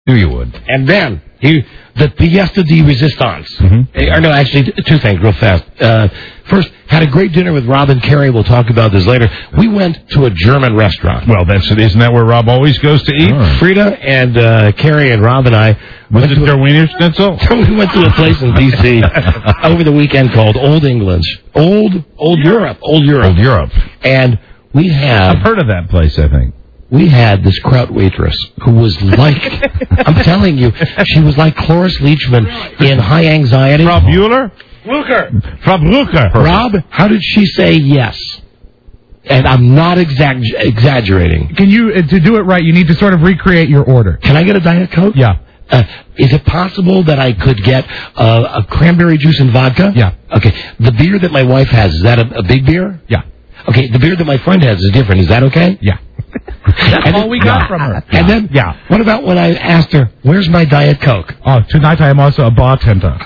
Knew you would. And then, the Fiesta de Resistance. Or no, actually, two things real fast. First, had a great dinner with Rob and Carrie. We'll talk about this later. We went to a German restaurant. Well, isn't that where Rob always goes to eat? Frida and Carrie and Rob and I went to their Wiener Schnitzel. We went to a place in D.C. over the weekend called Old England. Old Europe. Old Europe. And we had... I've heard of that place, I think. We had this kraut waitress who was like, I'm telling you, she was like Cloris Leachman in High Anxiety. Frau Bueller? Frau Brucker. Rob, how did she say yes? And I'm not exaggerating. Can you, to do it right, you need to sort of recreate your order. Can I get a Diet Coke? Yeah. Is it possible that I could get a cranberry juice and vodka? Yeah. Okay. The beer that my wife has, is that a big beer? Yeah. Okay, the beer that my friend has is different. Is that okay? Yeah. That's all we got from her. And then, what about when I asked her, where's my Diet Coke? Oh, tonight I am also a bartender.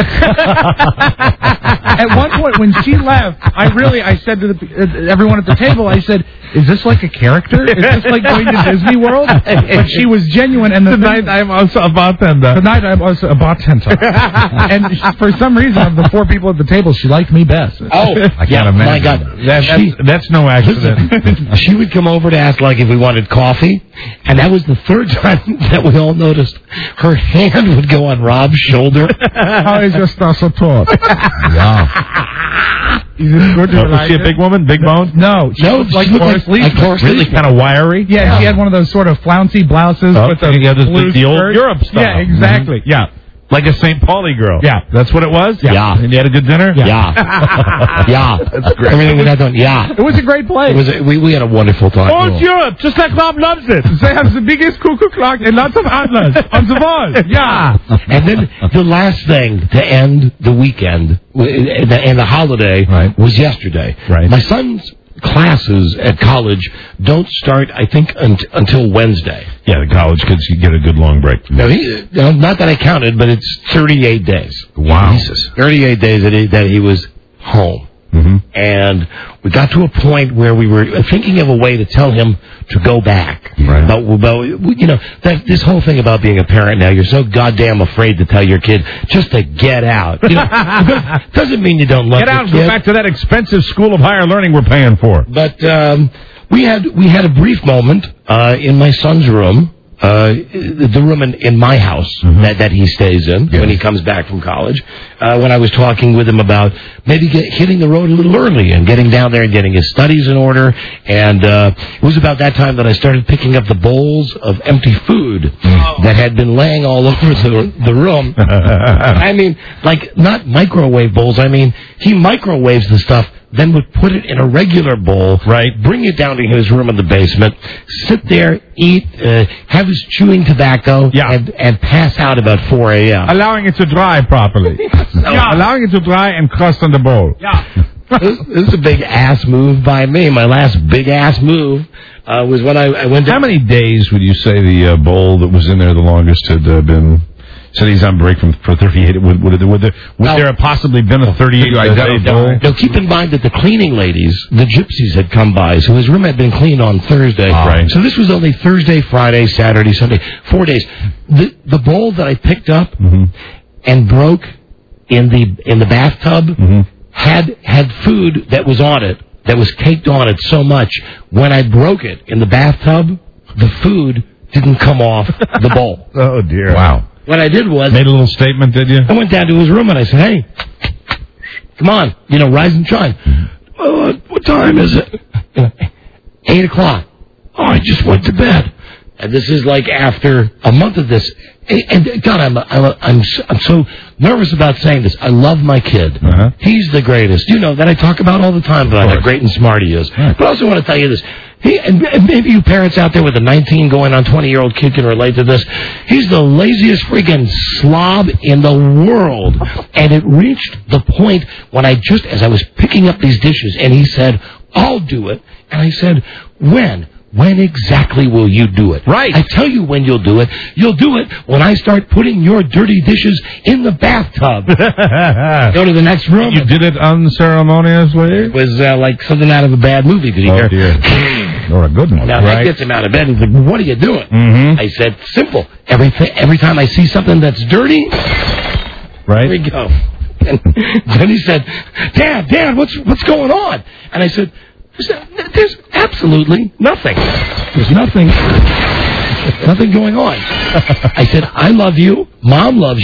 At one point, when she left, I said to everyone at the table, I said, is this like a character? Is this like going to Disney World? But she was genuine. And tonight I am also a bartender. Tonight I am also a bartender. And for some reason, of the four people at the table, she liked me best. Oh, I can't imagine. My God. That's no accident. She would come over to ask, like, if we wanted coffee, and that was the third time that we all noticed her hand would go on Rob's shoulder. How is your support? Yeah. Is it good? Was she a big woman? Big bone? No. She looked like Cloris Leachman. Really kind of wiry? Yeah, she had one of those sort of flouncy blouses with the old Europe style. Yeah, exactly. Yeah. Like a St. Pauli girl. Yeah. That's what it was? Yeah. And you had a good dinner? Yeah. Yeah. That's great. Everything we got done. Yeah. It was a great place. We had a wonderful time. Old Europe, just like Rob loves it. They have the biggest cuckoo clock and lots of antlers on the wall. Yeah. And then the last thing to end the weekend and the holiday was yesterday. Right. My son's classes at college don't start, I think, until Wednesday. Yeah, the college kids get a good long break. No, not that I counted, but it's 38 days. Wow. Jesus. 38 days that he was home. And we got to a point where we were thinking of a way to tell him to go back. Right. But you know, this whole thing about being a parent now, you're so goddamn afraid to tell your kid just to get out. You know, doesn't mean you don't love get out and kid. go back to that expensive school of higher learning we're paying for. But we had a brief moment in my son's room. The room in my house that he stays in when he comes back from college, when I was talking with him about maybe hitting the road a little early and getting down there and getting his studies in order. And it was about that time that I started picking up the bowls of empty food that had been laying all over the room. I mean, like, not microwave bowls. I mean, he microwaves the stuff, then would put it in a regular bowl, bring it down to his room in the basement, sit there, eat, have his chewing tobacco, and pass out about 4 a.m. Allowing it to dry properly. Allowing it to dry and crust on the bowl. Yeah. This is a big ass move by me. My last big ass move was when I went to... How many days would you say the bowl that was in there the longest had been... So he's on break for 38. Would there have possibly been a 38-day bowl? No, keep in mind that the cleaning ladies, the gypsies, had come by, so his room had been cleaned on Thursday. Right. So this was only Thursday, Friday, Saturday, Sunday, 4 days. The bowl that I picked up and broke in the bathtub had food that was on it, that was caked on it so much. When I broke it in the bathtub, the food didn't come off the bowl. Oh, dear. Wow. What I did was... Made a little statement, did you? I went down to his room and I said, hey, come on, rise and shine. What time is it? 8 o'clock. Oh, I just went to bed. And this is like after a month of this. And God, I'm so nervous about saying this. I love my kid. He's the greatest. You know that I talk about all the time about how great and smart he is. But I also want to tell you this. And maybe you parents out there with a 19 going on 20-year-old kid can relate to this. He's the laziest freaking slob in the world. And it reached the point when as I was picking up these dishes, and he said, I'll do it. And I said, when? When exactly will you do it? Right. I tell you when you'll do it. You'll do it when I start putting your dirty dishes in the bathtub. Go to the next room. You did it unceremoniously? It was like something out of a bad movie. Did you hear? Dear. or a good one. Now, that gets him out of bed. He's like, what are you doing? Mm-hmm. I said, simple. Every time I see something that's dirty, right? Here we go. And then he said, Dad, what's going on? And I said, there's absolutely nothing. There's nothing going on. I said, I love you. Mom loves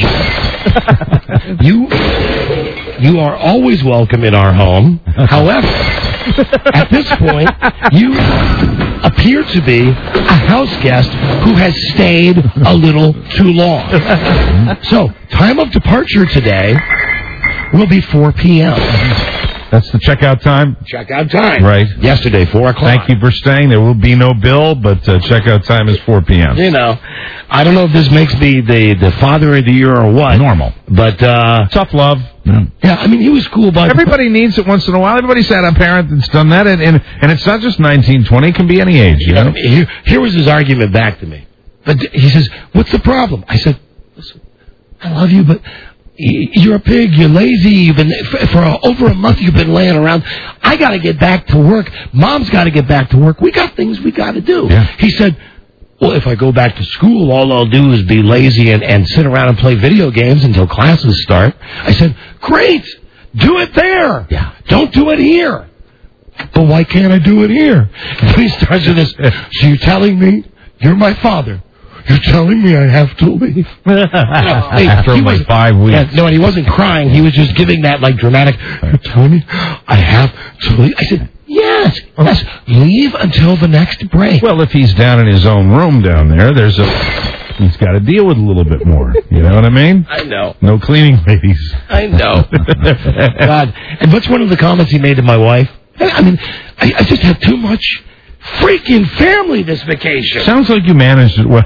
you. You are always welcome in our home. However, at this point, you appear to be a house guest who has stayed a little too long. So, time of departure today will be 4 p.m. That's the checkout time? Checkout time. Right. Yesterday, 4 o'clock. Thank you for staying. There will be no bill, but checkout time is 4 p.m. You know, I don't know if this makes me the father of the year or what. Normal. But, tough love. Yeah, I mean, he was cool, but... Everybody needs it once in a while. Everybody's had a parent that's done that, and it's not just 19, 20. It can be any age, you know? Here was his argument back to me. But he says, what's the problem? I said, listen, I love you, but... You're a pig. You're lazy. You've been for over a month. You've been laying around. I got to get back to work. Mom's got to get back to work. We got things we got to do. Yeah. He said, well, if I go back to school, all I'll do is be lazy and sit around and play video games until classes start. I said, great. Do it there. Yeah. Don't do it here. But why can't I do it here? And he starts with this. So you're telling me you're my father? You're telling me I have to leave? After like 5 weeks. Yeah, no, and he wasn't crying. He was just giving that, like, dramatic, you're telling me I have to leave? I said, yes, leave until the next break. Well, if he's down in his own room down there, he's got to deal with a little bit more. You know what I mean? I know. No cleaning ladies. I know. God. And what's one of the comments he made to my wife? I mean, I just have too much freaking family this vacation. Sounds like you managed it well.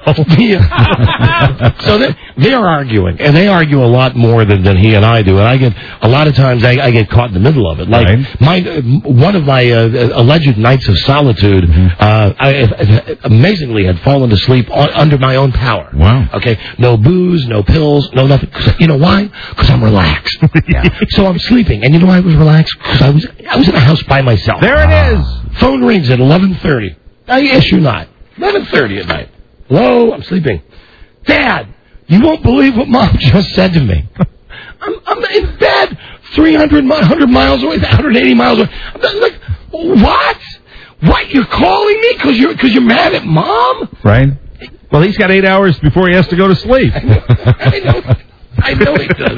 Yeah. So they're arguing, and they argue a lot more than he and I do. And I get a lot of times I get caught in the middle of it. Like one of my alleged nights of solitude, I amazingly had fallen asleep under my own power. Wow. Okay. No booze, no pills, no nothing. You know why? Because I'm relaxed. Yeah. So I'm sleeping, and you know why I was relaxed? Because I was in a house by myself. There it is. Phone rings at 11:30. I issue not. 11:30 at night. Hello, I'm sleeping. Dad, you won't believe what Mom just said to me. I'm in bed 100 miles away, 180 miles away. I'm like, what? What? You're calling me because you're mad at Mom? Right. Well, he's got 8 hours before he has to go to sleep. I know he does.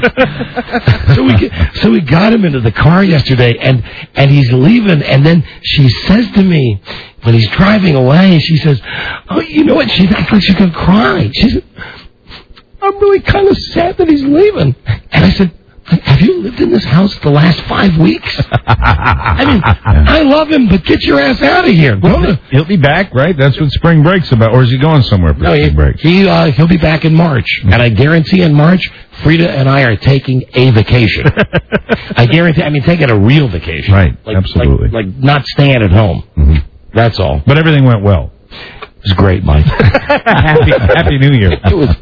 So we got him into the car yesterday, and he's leaving, and then she says to me, when he's driving away, she says, oh, you know what? She acts like she's going to cry. She said, I'm really kind of sad that he's leaving. And I said, have you lived in this house the last 5 weeks? I mean, I love him, but get your ass out of here. He'll be back, right? That's what spring break's about. Or is he going somewhere for spring break? He'll be back in March. And I guarantee in March, Frida and I are taking a vacation. I guarantee, taking a real vacation. Right, absolutely. Like not staying at home. Mm-hmm. That's all. But everything went well. It was great, Mike. Happy New Year.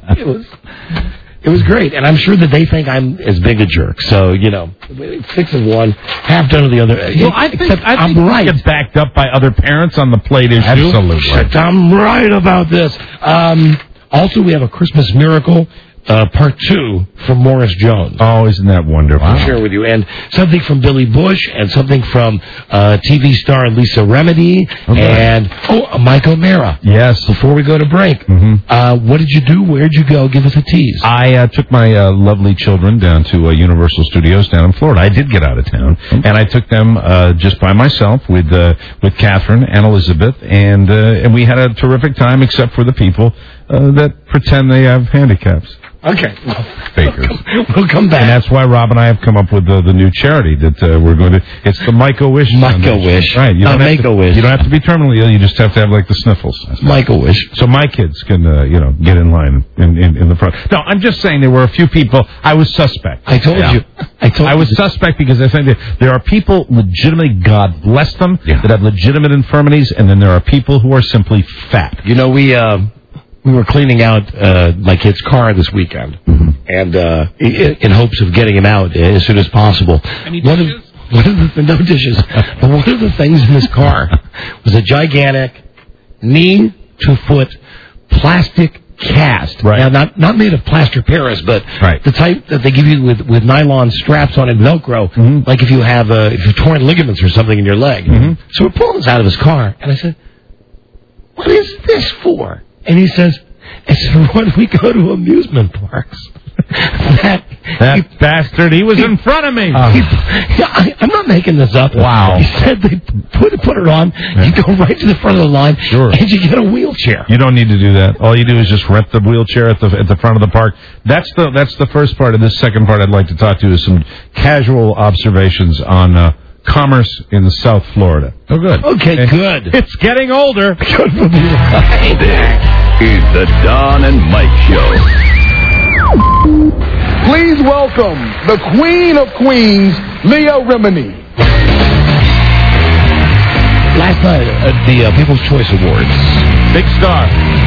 It was great, and I'm sure that they think I'm as big a jerk. So, 6 of one, half done of the other. Well, I think I'm right. You get backed up by other parents on the plate issue. Absolutely. I'm right about this. Also, we have a Christmas miracle. Part 2 from Morris Jones. Oh, isn't that wonderful? I'll share with you. And something from Billy Bush, and something from TV star Lisa Remedy, and Mike O'Mara. Yes. Before we go to break, what did you do? Where'd you go? Give us a tease. I took my lovely children down to Universal Studios down in Florida. I did get out of town, and I took them just by myself with Catherine and Elizabeth, and we had a terrific time, except for the people that pretend they have handicaps. Okay. Fakers. We'll come back. And that's why Rob and I have come up with the new charity that we're going to... It's the Make-A-Wish. Make-A-Wish. Right. You don't Make-A-Wish. You don't have to be terminally ill. You just have to have, the sniffles. Make-A-Wish. So my kids can, get in line in the front. No, I'm just saying there were a few people... I was suspect. I told you. I was suspect because I think there are people legitimately, God bless them, that have legitimate infirmities, and then there are people who are simply fat. We were cleaning out my kid's car this weekend, and in hopes of getting him out as soon as possible. Any dishes? no dishes. But one of the things in this car was a gigantic knee-to-foot plastic cast. Right. Now, not made of plaster Paris, but the type that they give you with nylon straps on it, Velcro, like if you've torn ligaments or something in your leg. So we're pulling this out of his car, and I said, "What is this for?" And he says, "It's for when we go to amusement parks." That bastard, he was in front of me. I'm not making this up. Wow. He said they put it on, you go right to the front of the line, and you get a wheelchair. You don't need to do that. All you do is just rent the wheelchair at the front of the park. That's the first part of this second part I'd like to talk to you is some casual observations on commerce in South Florida. Oh, good. Okay, good. It's getting older. This is the Don and Mike Show. Please welcome the Queen of Queens, Leah Remini. Last night at the People's Choice Awards. Big star.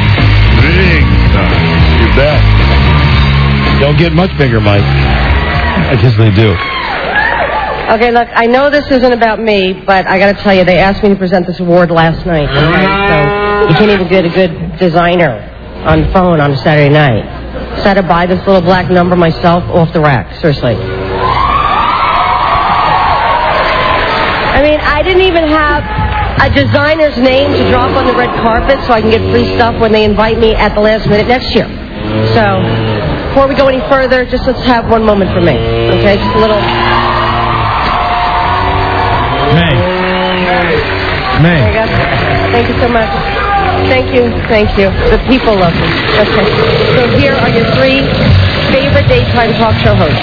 You bet. Don't get much bigger, Mike. I guess they do. Okay, look, I know this isn't about me, but I got to tell you, they asked me to present this award last night. Okay? So you can't even get a good designer on the phone on a Saturday night. So I had to buy this little black number myself off the rack, seriously. I mean, I didn't even have a designer's name to drop on the red carpet so I can get free stuff when they invite me at the last minute next year. So, before we go any further, just let's have one moment for me, okay? Just a little... May. There you go. Thank you so much. Thank you. The people love me. Okay. So here are your 3 favorite daytime talk show hosts.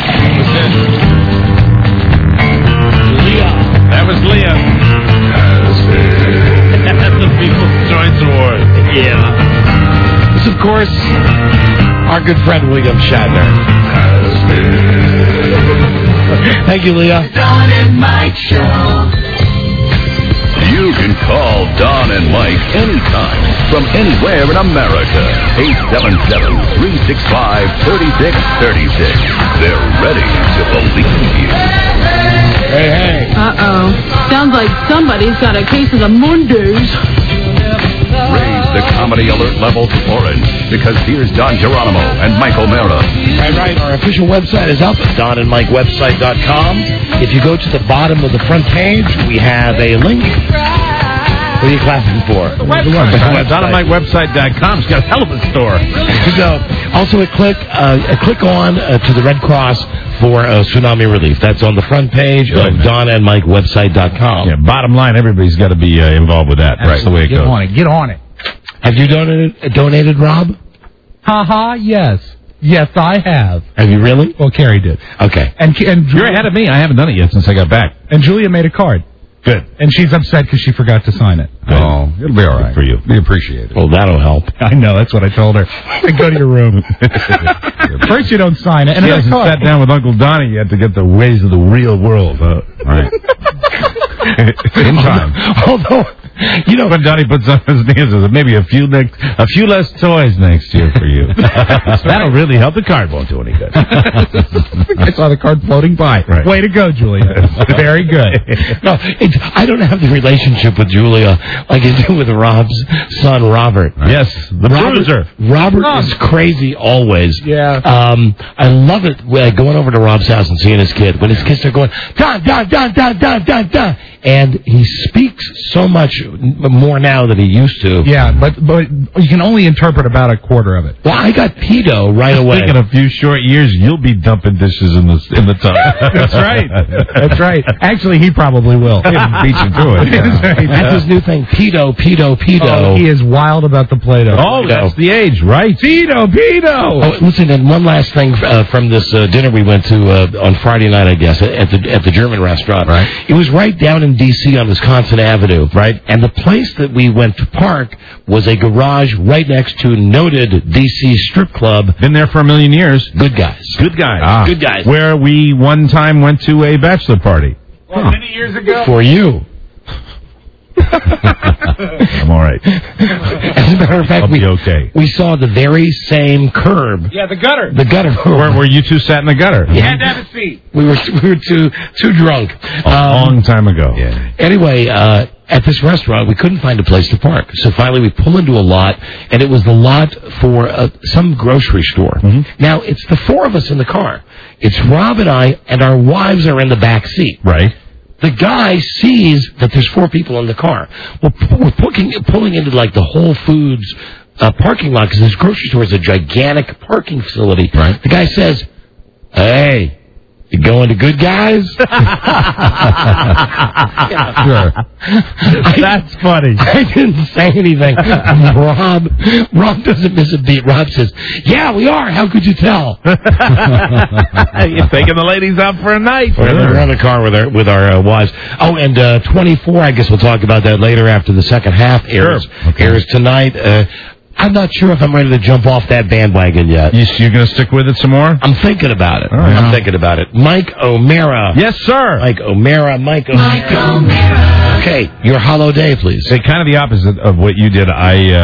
Leah. That was Leah. That's the People's Choice Award. Yeah. This, of course, our good friend William Shatner. Thank you, Leah. Don and Mike Show. You can call Don and Mike anytime from anywhere in America. 877-365-3636. They're ready to believe you. Hey. Uh-oh. Sounds like somebody's got a case of the Mondays. Raise the comedy alert level to orange because here's Don Geronimo and Mike O'Mara. Right. Our official website is up at donandmikewebsite.com. If you go to the bottom of the front page, we have a link. What are you clapping for? The website. DonandMikeWebsite.com. It's got a hell of a store. So, also click on to the Red Cross for tsunami relief. That's on the front page of DonandMikeWebsite.com. Yeah, bottom line, everybody's got to be involved with that. That's the way it goes. Get on it. Have you donated, Rob? Yes. Yes, I have. Have you really? Well, Carrie did. Okay. And You're ahead of me. I haven't done it yet since I got back. And Julia made a card. Good. And she's upset because she forgot to sign it. Oh, it'll be all right. For you. We appreciate it. Well, that'll help. I know. That's what I told her. Go to your room. First you don't sign it. And she hasn't sat down with Uncle Donnie yet to get the ways of the real world. All right. In time. Although, when Donnie puts up his hands, maybe a few less toys next year for you. That'll really help. The card won't do any good. I saw the card floating by. Right. Way to go, Julia. Very good. No, I don't have the relationship with Julia like I do with Rob's son, Robert. Right. Yes, the bruiser. Robert is crazy always. Yeah. I love it going over to Rob's house and seeing his kid. When his kids are going, Don, Don, Don, Don, Don, Don, Don. And he speaks so much more now than he used to. Yeah, but you can only interpret about a quarter of it. Well, I got pedo right away. In a few short years, you'll be dumping dishes in the tub. That's right. That's right. Actually, he probably will. He'll beat you to it. Right. That's his new thing. Pedo. Oh, he is wild about the Play-Doh. Oh, that's the age, right? Pedo. Oh, listen, and one last thing from this dinner we went to on Friday night, I guess, at the German restaurant. Right. It was right down in D.C. on Wisconsin Avenue. Right. And the place that we went to park was a garage right next to noted D.C. strip club. Been there for a million years. Good guys. Good guys. Good guys. Where we one time went to a bachelor party. Many years ago. For you. I'm all right. As a matter of fact, I'll be okay. we saw the very same curb. Yeah, the gutter. The gutter. Where you two sat in the gutter. You had to have a seat. We were too drunk. A long time ago. Yeah. Anyway, at this restaurant, we couldn't find a place to park. So finally, we pull into a lot, and it was the lot for some grocery store. Mm-hmm. Now, it's the four of us in the car. It's Rob and I, and our wives are in the back seat. Right. The guy sees that there's four people in the car. Well, we're pulling into like the Whole Foods parking lot because this grocery store is a gigantic parking facility. Right. The guy says, "Hey, you going to Good Guys?" Sure. That's funny. I didn't say anything. Rob doesn't miss a beat. Rob says, "Yeah, we are. How could you tell?" You're taking the ladies out for a night. We're in the car with our wives. Oh, and 24, I guess we'll talk about that later after the second half airs. Sure. Okay. Airs tonight. I'm not sure if I'm ready to jump off that bandwagon yet. You're going to stick with it some more? I'm thinking about it. Right. I'm thinking about it. Mike O'Mara. Yes, sir. Mike O'Mara. Okay, your hollow day, please. Say kind of the opposite of what you did.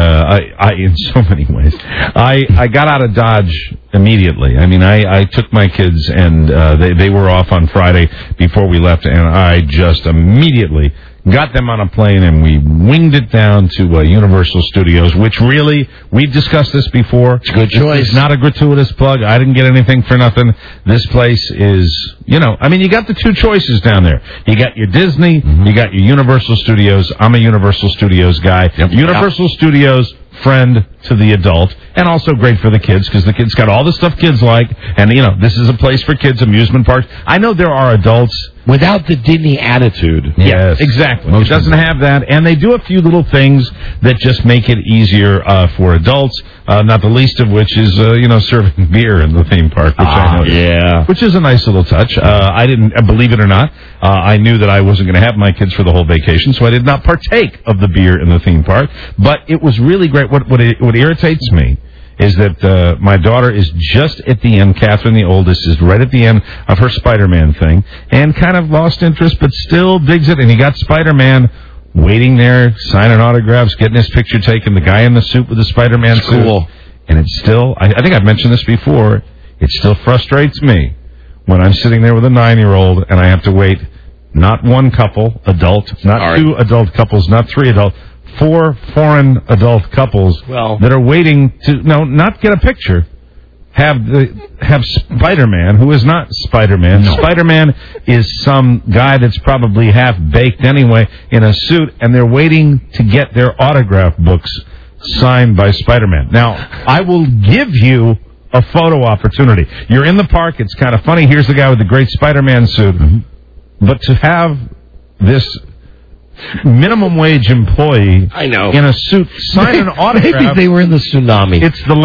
I in so many ways. I got out of Dodge immediately. I mean, I took my kids and they were off on Friday before we left, and I just immediately got them on a plane, and we winged it down to Universal Studios, which really, we've discussed this before. It's a good choice. It's not a gratuitous plug. I didn't get anything for nothing. This place is, you got the two choices down there. You got your Disney, you got your Universal Studios. I'm a Universal Studios guy. Yep. Universal Studios, friend to the adult, and also great for the kids because the kids got all the stuff kids like, and this is a place for kids, amusement parks. I know there are adults without the Disney attitude. Yes, exactly. It doesn't have that, and they do a few little things that just make it easier for adults. Not the least of which is serving beer in the theme park, which I know, which is a nice little touch. I didn't believe it or not. I knew that I wasn't going to have my kids for the whole vacation, so I did not partake of the beer in the theme park. But it was really great. What irritates me is that my daughter is just at the end. Catherine, the oldest, is right at the end of her Spider-Man thing and kind of lost interest, but still digs it. And he got Spider-Man waiting there, signing autographs, getting his picture taken. The guy in the suit with the Spider-Man suit. Cool. And it's still, I think I've mentioned this before, it still frustrates me when I'm sitting there with a 9-year-old and I have to wait not one couple, adult, not two adult couples, not three adult, 4 foreign adult couples that are waiting to not get a picture, have Spider-Man, who is not Spider-Man. No. Spider-Man is some guy that's probably half baked anyway in a suit, and they're waiting to get their autograph books signed by Spider-Man. Now, I will give you a photo opportunity. You're in the park. It's kind of funny. Here's the guy with the great Spider-Man suit. Mm-hmm. But to have this minimum wage employee in a suit sign an autograph. Maybe they were in the tsunami.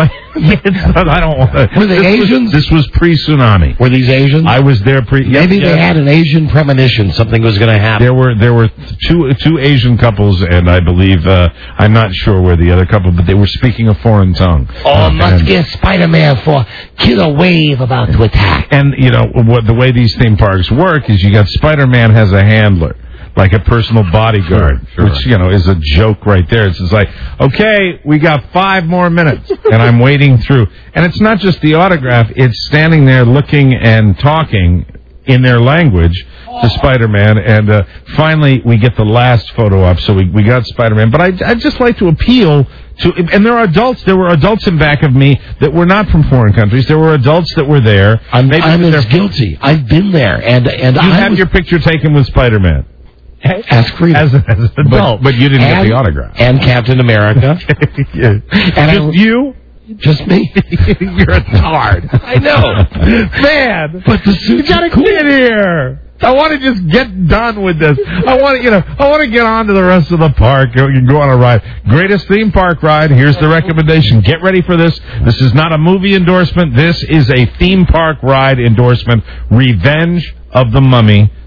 I don't want to. Were they Asians? This was pre-tsunami. Were these Asians? I was there Maybe they had an Asian premonition. Something was going to happen. There were two Asian couples, and I believe I'm not sure where the other couple, but they were speaking a foreign tongue. Must get Spider-Man for killer wave about to attack. And the way these theme parks work is you got Spider-Man has a handler, like a personal bodyguard, which, is a joke right there. It's just like, okay, we got 5 more minutes, and I'm waiting through. And it's not just the autograph. It's standing there looking and talking in their language to Spider-Man. And finally, we get the last photo up, so we got Spider-Man. But I'd just like to appeal to, and there were adults in back of me that were not from foreign countries. There were adults that were there. I'm as guilty. I've been there. And you had your picture taken with Spider-Man. Ask Frida. As an adult. But you didn't get the autograph. And Captain America. Yeah. And you? Just me? You're a tard. I know. Man. But the suit's you gotta get here. I want to just get done with this. I want to get on to the rest of the park. You can go on a ride. Greatest theme park ride. Here's the recommendation. Get ready for this. This is not a movie endorsement. This is a theme park ride endorsement. Revenge of the Mummy.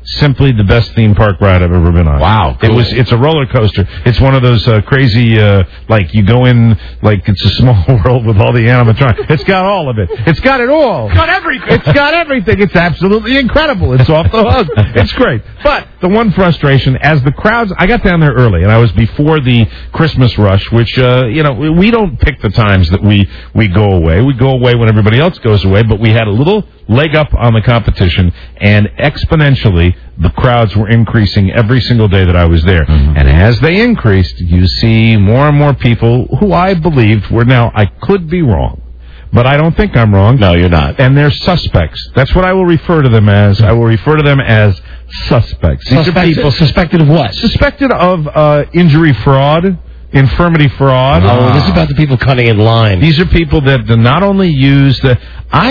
simply the best theme park ride I've ever been on. Wow, cool. It's a roller coaster. It's one of those crazy, like you go in, like it's a small world with all the animatronics. It's got all of it. It's got it all. It's got everything. It's got everything. It's absolutely incredible. It's off the hook. It's great. But the one frustration, as the crowds, I got down there early, and I was before the Christmas rush, which, we don't pick the times that we go away. We go away when everybody else goes away, but we had a little leg up on the competition, and exponentially, the crowds were increasing every single day that I was there. Mm-hmm. And as they increased, you see more and more people who I believed were now, I could be wrong, but I don't think I'm wrong. No, you're not. And they're suspects. That's what I will refer to them as. I will refer to them as suspects. These are people suspected of what? Suspected of injury fraud, infirmity fraud. Oh, this is about the people cutting in line. These are people that not only use the...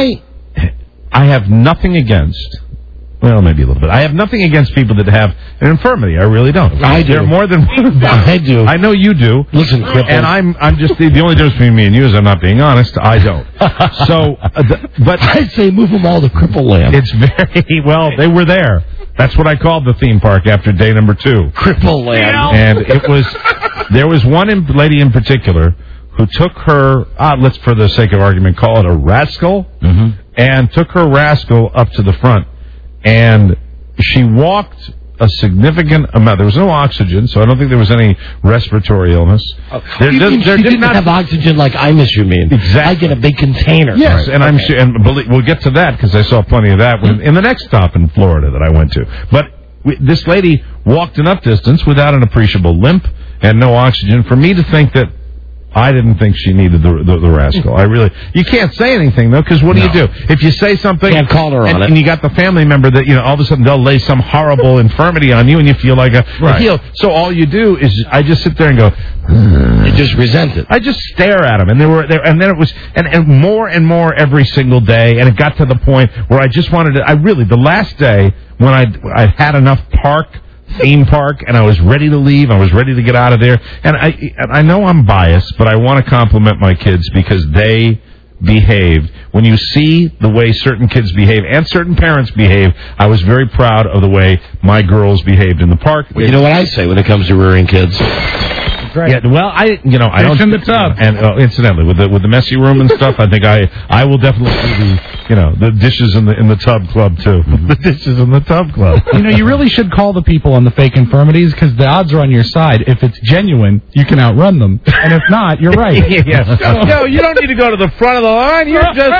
I have nothing against... Well, maybe a little bit. I have nothing against people that have an infirmity. I really don't. I do. They're more than I do. I know you do. Listen, cripple. And I'm just the only difference between me and you is I'm not being honest. I don't. So, but I'd say move them all to Cripple Land. It's very well. They were there. That's what I called the theme park after day number 2. Cripple Land. And it was. There was one lady in particular who took her. Let's, for the sake of argument, call it a rascal. Mm-hmm. And took her rascal up to the front. And she walked a significant amount. There was no oxygen, so I don't think there was any respiratory illness. There did not have oxygen like I miss you mean. Exactly. Like in a big container. Yes, right. And I'm sure, and we'll get to that because I saw plenty of that in the next stop in Florida that I went to. But this lady walked enough distance without an appreciable limp and no oxygen for me to think that I didn't think she needed the rascal. You can't say anything, though, because what do you do? If you say something... Can't call her on it. And you got the family member that, all of a sudden they'll lay some horrible infirmity on you and you feel like a heel. So all you do is, I just sit there and go... You just resent it. I just stare at them. And then it was... And more and more every single day. And it got to the point where I just wanted to... the last day when I had enough theme park, and I was ready to leave. I was ready to get out of there. And I know I'm biased, but I want to compliment my kids because they behaved. When you see the way certain kids behave and certain parents behave, I was very proud of the way my girls behaved in the park. Well, you know what I say when it comes to rearing kids? Right. Yeah, well, I don't. In the tub. And incidentally, with the messy room and stuff, I think I will definitely do the dishes in the tub club too. The dishes in the tub club. You really should call the people on the fake infirmities because the odds are on your side. If it's genuine, you can outrun them, and if not, you're right. Yes. No, you don't need to go to the front of the line.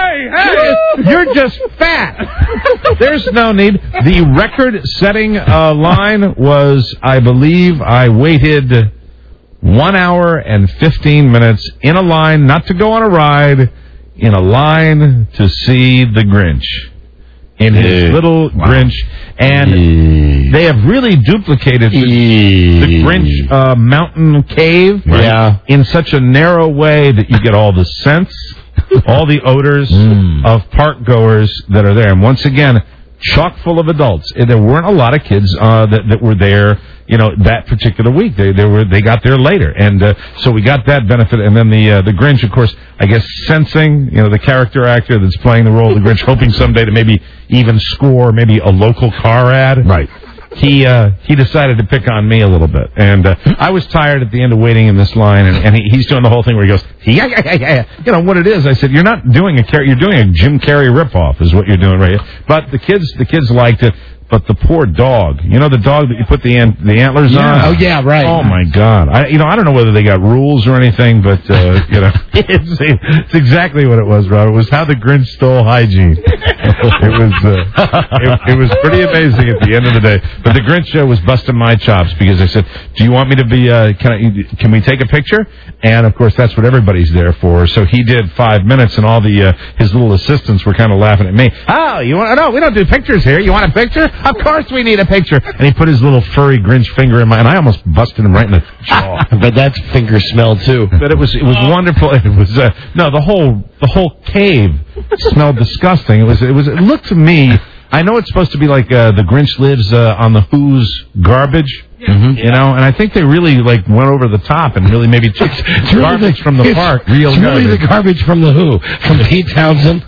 You're just fat. There's no need. The record-setting line was, I believe, I waited 1 hour and 15 minutes in a line, not to go on a ride, in a line to see the Grinch in his little Grinch. And they have really duplicated the Grinch mountain cave in such a narrow way that you get all the scents, all the odors of park goers that are there. And once again, chock full of adults. There weren't a lot of kids that were there, that particular week. They got there later, and so we got that benefit. And then the Grinch, of course, I guess sensing the character actor that's playing the role of the Grinch, hoping someday to maybe even score maybe a local car ad. Right. He decided to pick on me a little bit, and I was tired at the end of waiting in this line, and he's doing the whole thing where he goes, yeah. What it is, I said, you're not doing you're doing a Jim Carrey ripoff, is what you're doing right here. But the kids liked it. But the poor dog, the dog that you put the antlers on. Oh yeah, right. Oh my God, I don't know whether they got rules or anything, but it's exactly what it was, Rob. It was how the Grinch stole hygiene. It was pretty amazing at the end of the day. But the Grinch show was busting my chops because I said, "Do you want me to be? Can we take a picture?" And of course, that's what everybody's there for. So he did 5 minutes, and all his little assistants were kind of laughing at me. Oh, no, we don't do pictures here. You want a picture? Of course we need a picture. And he put his little furry Grinch finger in and I almost busted him right in the jaw. But that's finger smell too. But it was wonderful. It was the whole cave smelled disgusting. It looked to me. I know it's supposed to be like the Grinch lives on the Who's garbage. You know, and I think they really went over the top and really maybe took garbage from the park. It's really the garbage from the Who, from Pete Townsend.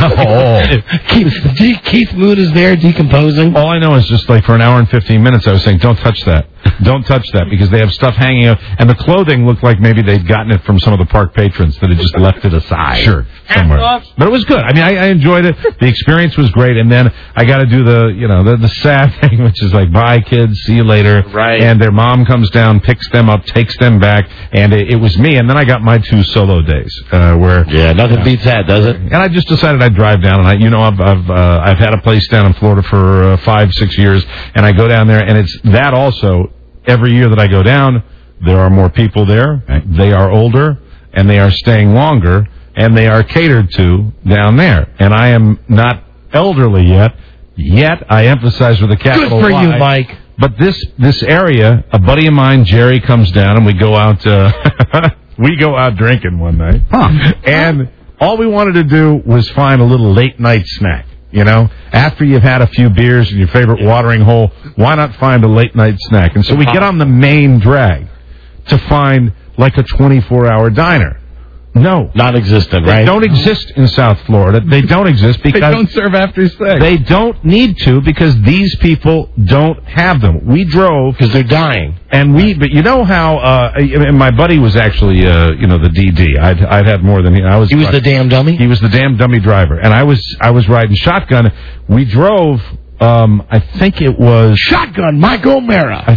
Keith Moon is there decomposing. All I know is just for an hour and 15 minutes, I was saying, don't touch that. Don't touch that, because they have stuff hanging up, and the clothing looked like maybe they'd gotten it from some of the park patrons that had just left it aside. Sure. Somewhere. But it was good. I mean, I enjoyed it. The experience was great, and then I got to do the sad thing, which is bye, kids, see you later. Right. And their mom comes down, picks them up, takes them back, and it was me. And then I got my 2 solo days where nothing beats that, does it? And I just decided I'd drive down, and I've had a place down in Florida for 5-6 years, and I go down there, and it's that also. Every year that I go down, there are more people there. They are older, and they are staying longer, and they are catered to down there. And I am not elderly yet. Yet I emphasize with a capital Good for Y. you, Mike. But this area, a buddy of mine, Jerry, comes down, and we go out. We go out drinking one night, and all we wanted to do was find a little late night snack. You know, after you've had a few beers and your favorite watering hole, why not find a late night snack? And so we get on the main drag to find a 24-hour diner. No. Non-existent, right? They don't exist in South Florida. They don't exist because... They don't serve after 6. They don't need to, because these people don't have them. We drove... Because they're dying. But you know how... and my buddy was actually, the DD. I'd had more than he... He was the damn dummy? He was the damn dummy driver. And I was riding shotgun. We drove... I think it was... Shotgun, Mike O'Mara.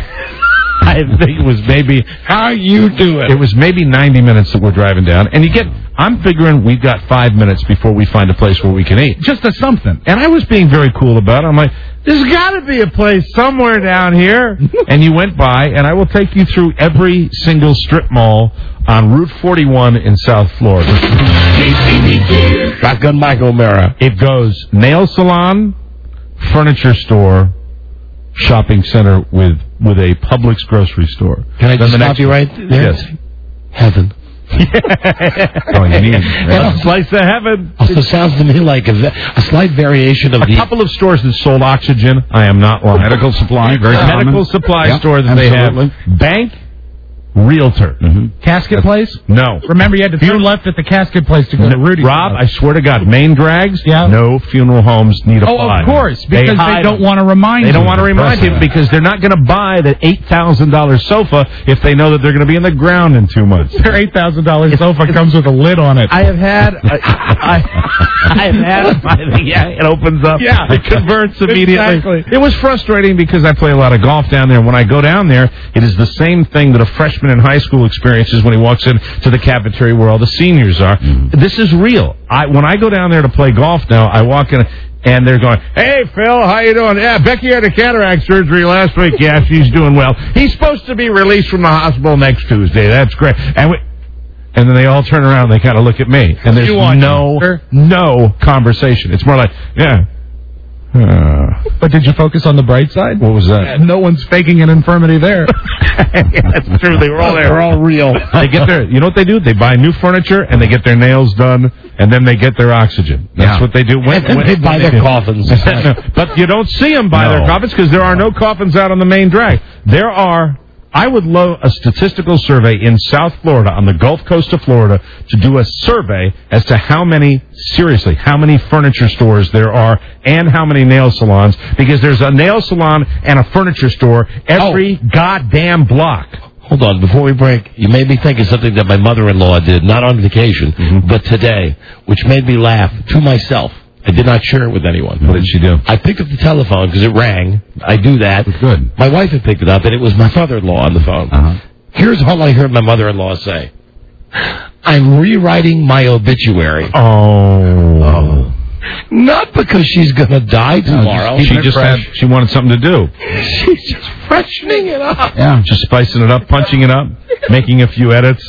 I think it was maybe... How you do it? It was maybe 90 minutes that we're driving down. And I'm figuring we've got 5 minutes before we find a place where we can eat. Just a something. And I was being very cool about it. I'm like, there's got to be a place somewhere down here. And you went by, and I will take you through every single strip mall on Route 41 in South Florida. Shotgun Mike O'Mara. It goes nail salon, furniture store, shopping center with a Publix grocery store. Can I just stop you right there? Yes. Heaven. Oh, you need a slice of heaven. Also sounds to me like a slight variation of a couple of stores that sold oxygen. I am not lying. Medical supply, very common. Medical supply store that absolutely. They have. Bank. Realtor. Casket place? No. Remember, you had to turn left at the casket place to go to Rudy's. Rob, I swear to God, main drags, yeah. No funeral homes need a fly. Of course, because they don't want to remind you. They don't want to remind you because they're not going to buy the $8,000 sofa if they know that they're going to be in the ground in 2 months. Their $8,000 sofa comes with a lid on it. I have had... it opens up. Yeah. It converts immediately. Exactly. It was frustrating because I play a lot of golf down there. When I go down there, it is the same thing that a freshman in high school experiences when he walks into the cafeteria where all the seniors are. This is real. When I go down there to play golf now, I walk in and they're going, "Hey, Phil, how you doing? Yeah, Becky had a cataract surgery last week. Yeah, she's doing well. He's supposed to be released from the hospital next Tuesday. That's great." And then they all turn around and they kind of look at me. And there's no conversation. It's more like, yeah. But did you focus on the bright side? What was that? No one's faking an infirmity there. That's true. They were all there. They're all real. They get their. You know what they do? They buy new furniture and they get their nails done, and then they get their oxygen. That's what they do. When they buy their coffins. But you don't see them buy their coffins because there are no coffins out on the main drag. There are. I would love a statistical survey in South Florida, on the Gulf Coast of Florida, to do a survey as to how many furniture stores there are and how many nail salons, because there's a nail salon and a furniture store every goddamn block. Hold on, before we break, you made me think of something that my mother-in-law did, not on vacation, but today, which made me laugh to myself. I did not share it with anyone. What did she do? I picked up the telephone because it rang. I do that. Good. My wife had picked it up, and it was my mother-in-law on the phone. Here's all I heard my mother-in-law say. "I'm rewriting my obituary." Oh. Not because she's going to die tomorrow. She wanted something to do. She's just freshening it up. Yeah. Just spicing it up, punching it up, making a few edits.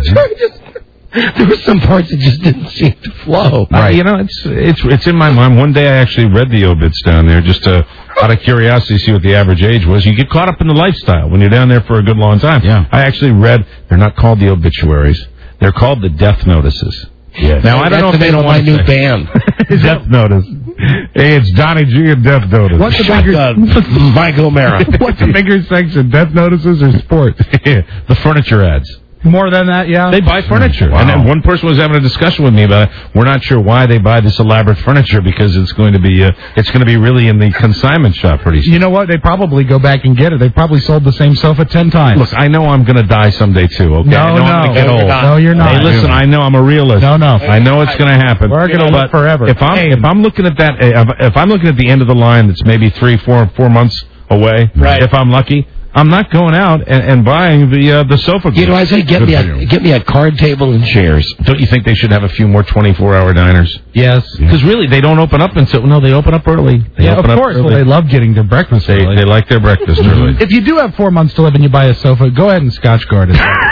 There were some parts that just didn't seem to flow. Right. It's in my mind. One day I actually read the obits down there just out of curiosity to see what the average age was. You get caught up in the lifestyle when you're down there for a good long time. Yeah. I actually read, they're not called the obituaries. They're called the death notices. Yes. Now, I don't know if they don't want my new band. Death notice. Hey, it's Donnie G and Death Notice. What's the bigger... Mike O'Mara. What's the bigger section, Death Notices or sports? The furniture ads. More than that, yeah? They buy furniture. Wow. And then one person was having a discussion with me about it. We're not sure why they buy this elaborate furniture because it's going to be really in the consignment shop pretty soon. You know what? They probably go back and get it. They probably sold the same sofa 10 times. Look, I know I'm going to die someday too, okay? No, I know I'm going to get old. No, you're not. Hey, listen, I know I'm a realist. No. I know it's going to happen. We're going to live forever. If I'm looking at that, if I'm looking at the end of the line that's maybe 4 months away, right. If I'm lucky, I'm not going out and buying the sofa. You know, I say get me a card table and chairs. Don't you think they should have a few more 24-hour diners? Yes. Because really, they don't open up until... No, they open up early. Of course. Well, they love getting their breakfast early. They like their breakfast early. If you do have 4 months to live and you buy a sofa, go ahead and Scotch guard it.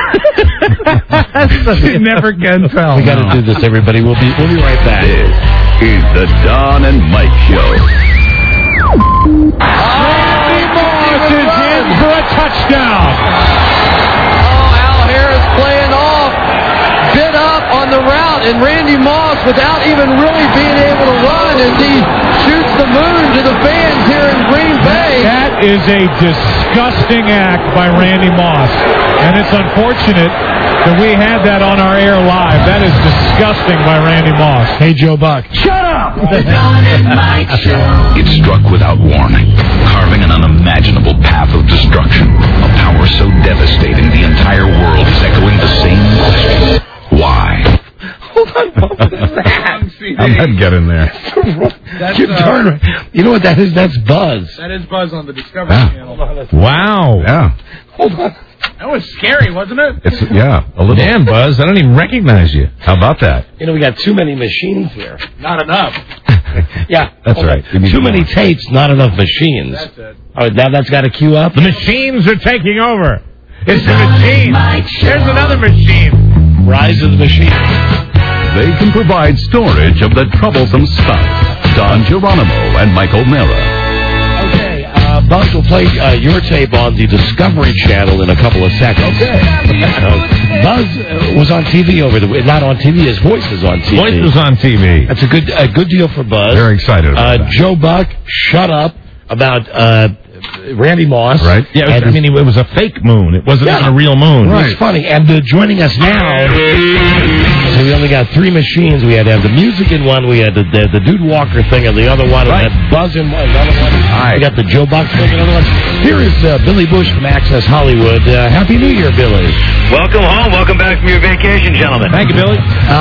You never can tell. We got to do this, everybody. We'll be right back. This is the Don and Mike Show. Is in for a touchdown. Al Harris playing off, bit up on the route, and Randy Moss, without even really being able to run, as he shoots the moon to the fans here in Green Bay. That is a disgusting act by Randy Moss, and it's unfortunate that we had that on our air live. That is disgusting by Randy Moss. Hey, Joe Buck. Shut up! It struck without warning, carving an unimaginable path of destruction. A power so devastating the entire world is echoing the same question. Why? Hold on, what was that? I'm not getting there. You know what that is? That's Buzz. That is Buzz on the Discovery Channel. Wow. Yeah. Hold on. That was scary, wasn't it? A little. Damn, Buzz, I don't even recognize you. How about that? You know, we got too many machines here. Not enough. Yeah. That's right. Too many tapes, not enough machines. That's it. All right, now that's got to queue up. The machines are taking over. It's the machine. There's another machine. Rise of the machine. They can provide storage of the troublesome stuff. Don Geronimo and Mike O'Mara. Okay, Buzz will play your tape on the Discovery Channel in a couple of seconds. Okay. Buzz was on TV not on TV, his voice is on TV. Voice was on TV. That's a good deal for Buzz. Very excited about that. Joe Buck, shut up about Randy Moss. Right. Yeah, it was a fake moon. It wasn't even a real moon. Right. It's funny. And joining us now, so we only got 3 machines. We had to have the music in one. We had the Dude Walker thing in the other one. Right. We had Buzz in another one. Right. We got the Joe Buck thing in another one. Here is Billy Bush from Access Hollywood. Happy New Year, Billy. Welcome home. Welcome back from your vacation, gentlemen. Thank you, Billy.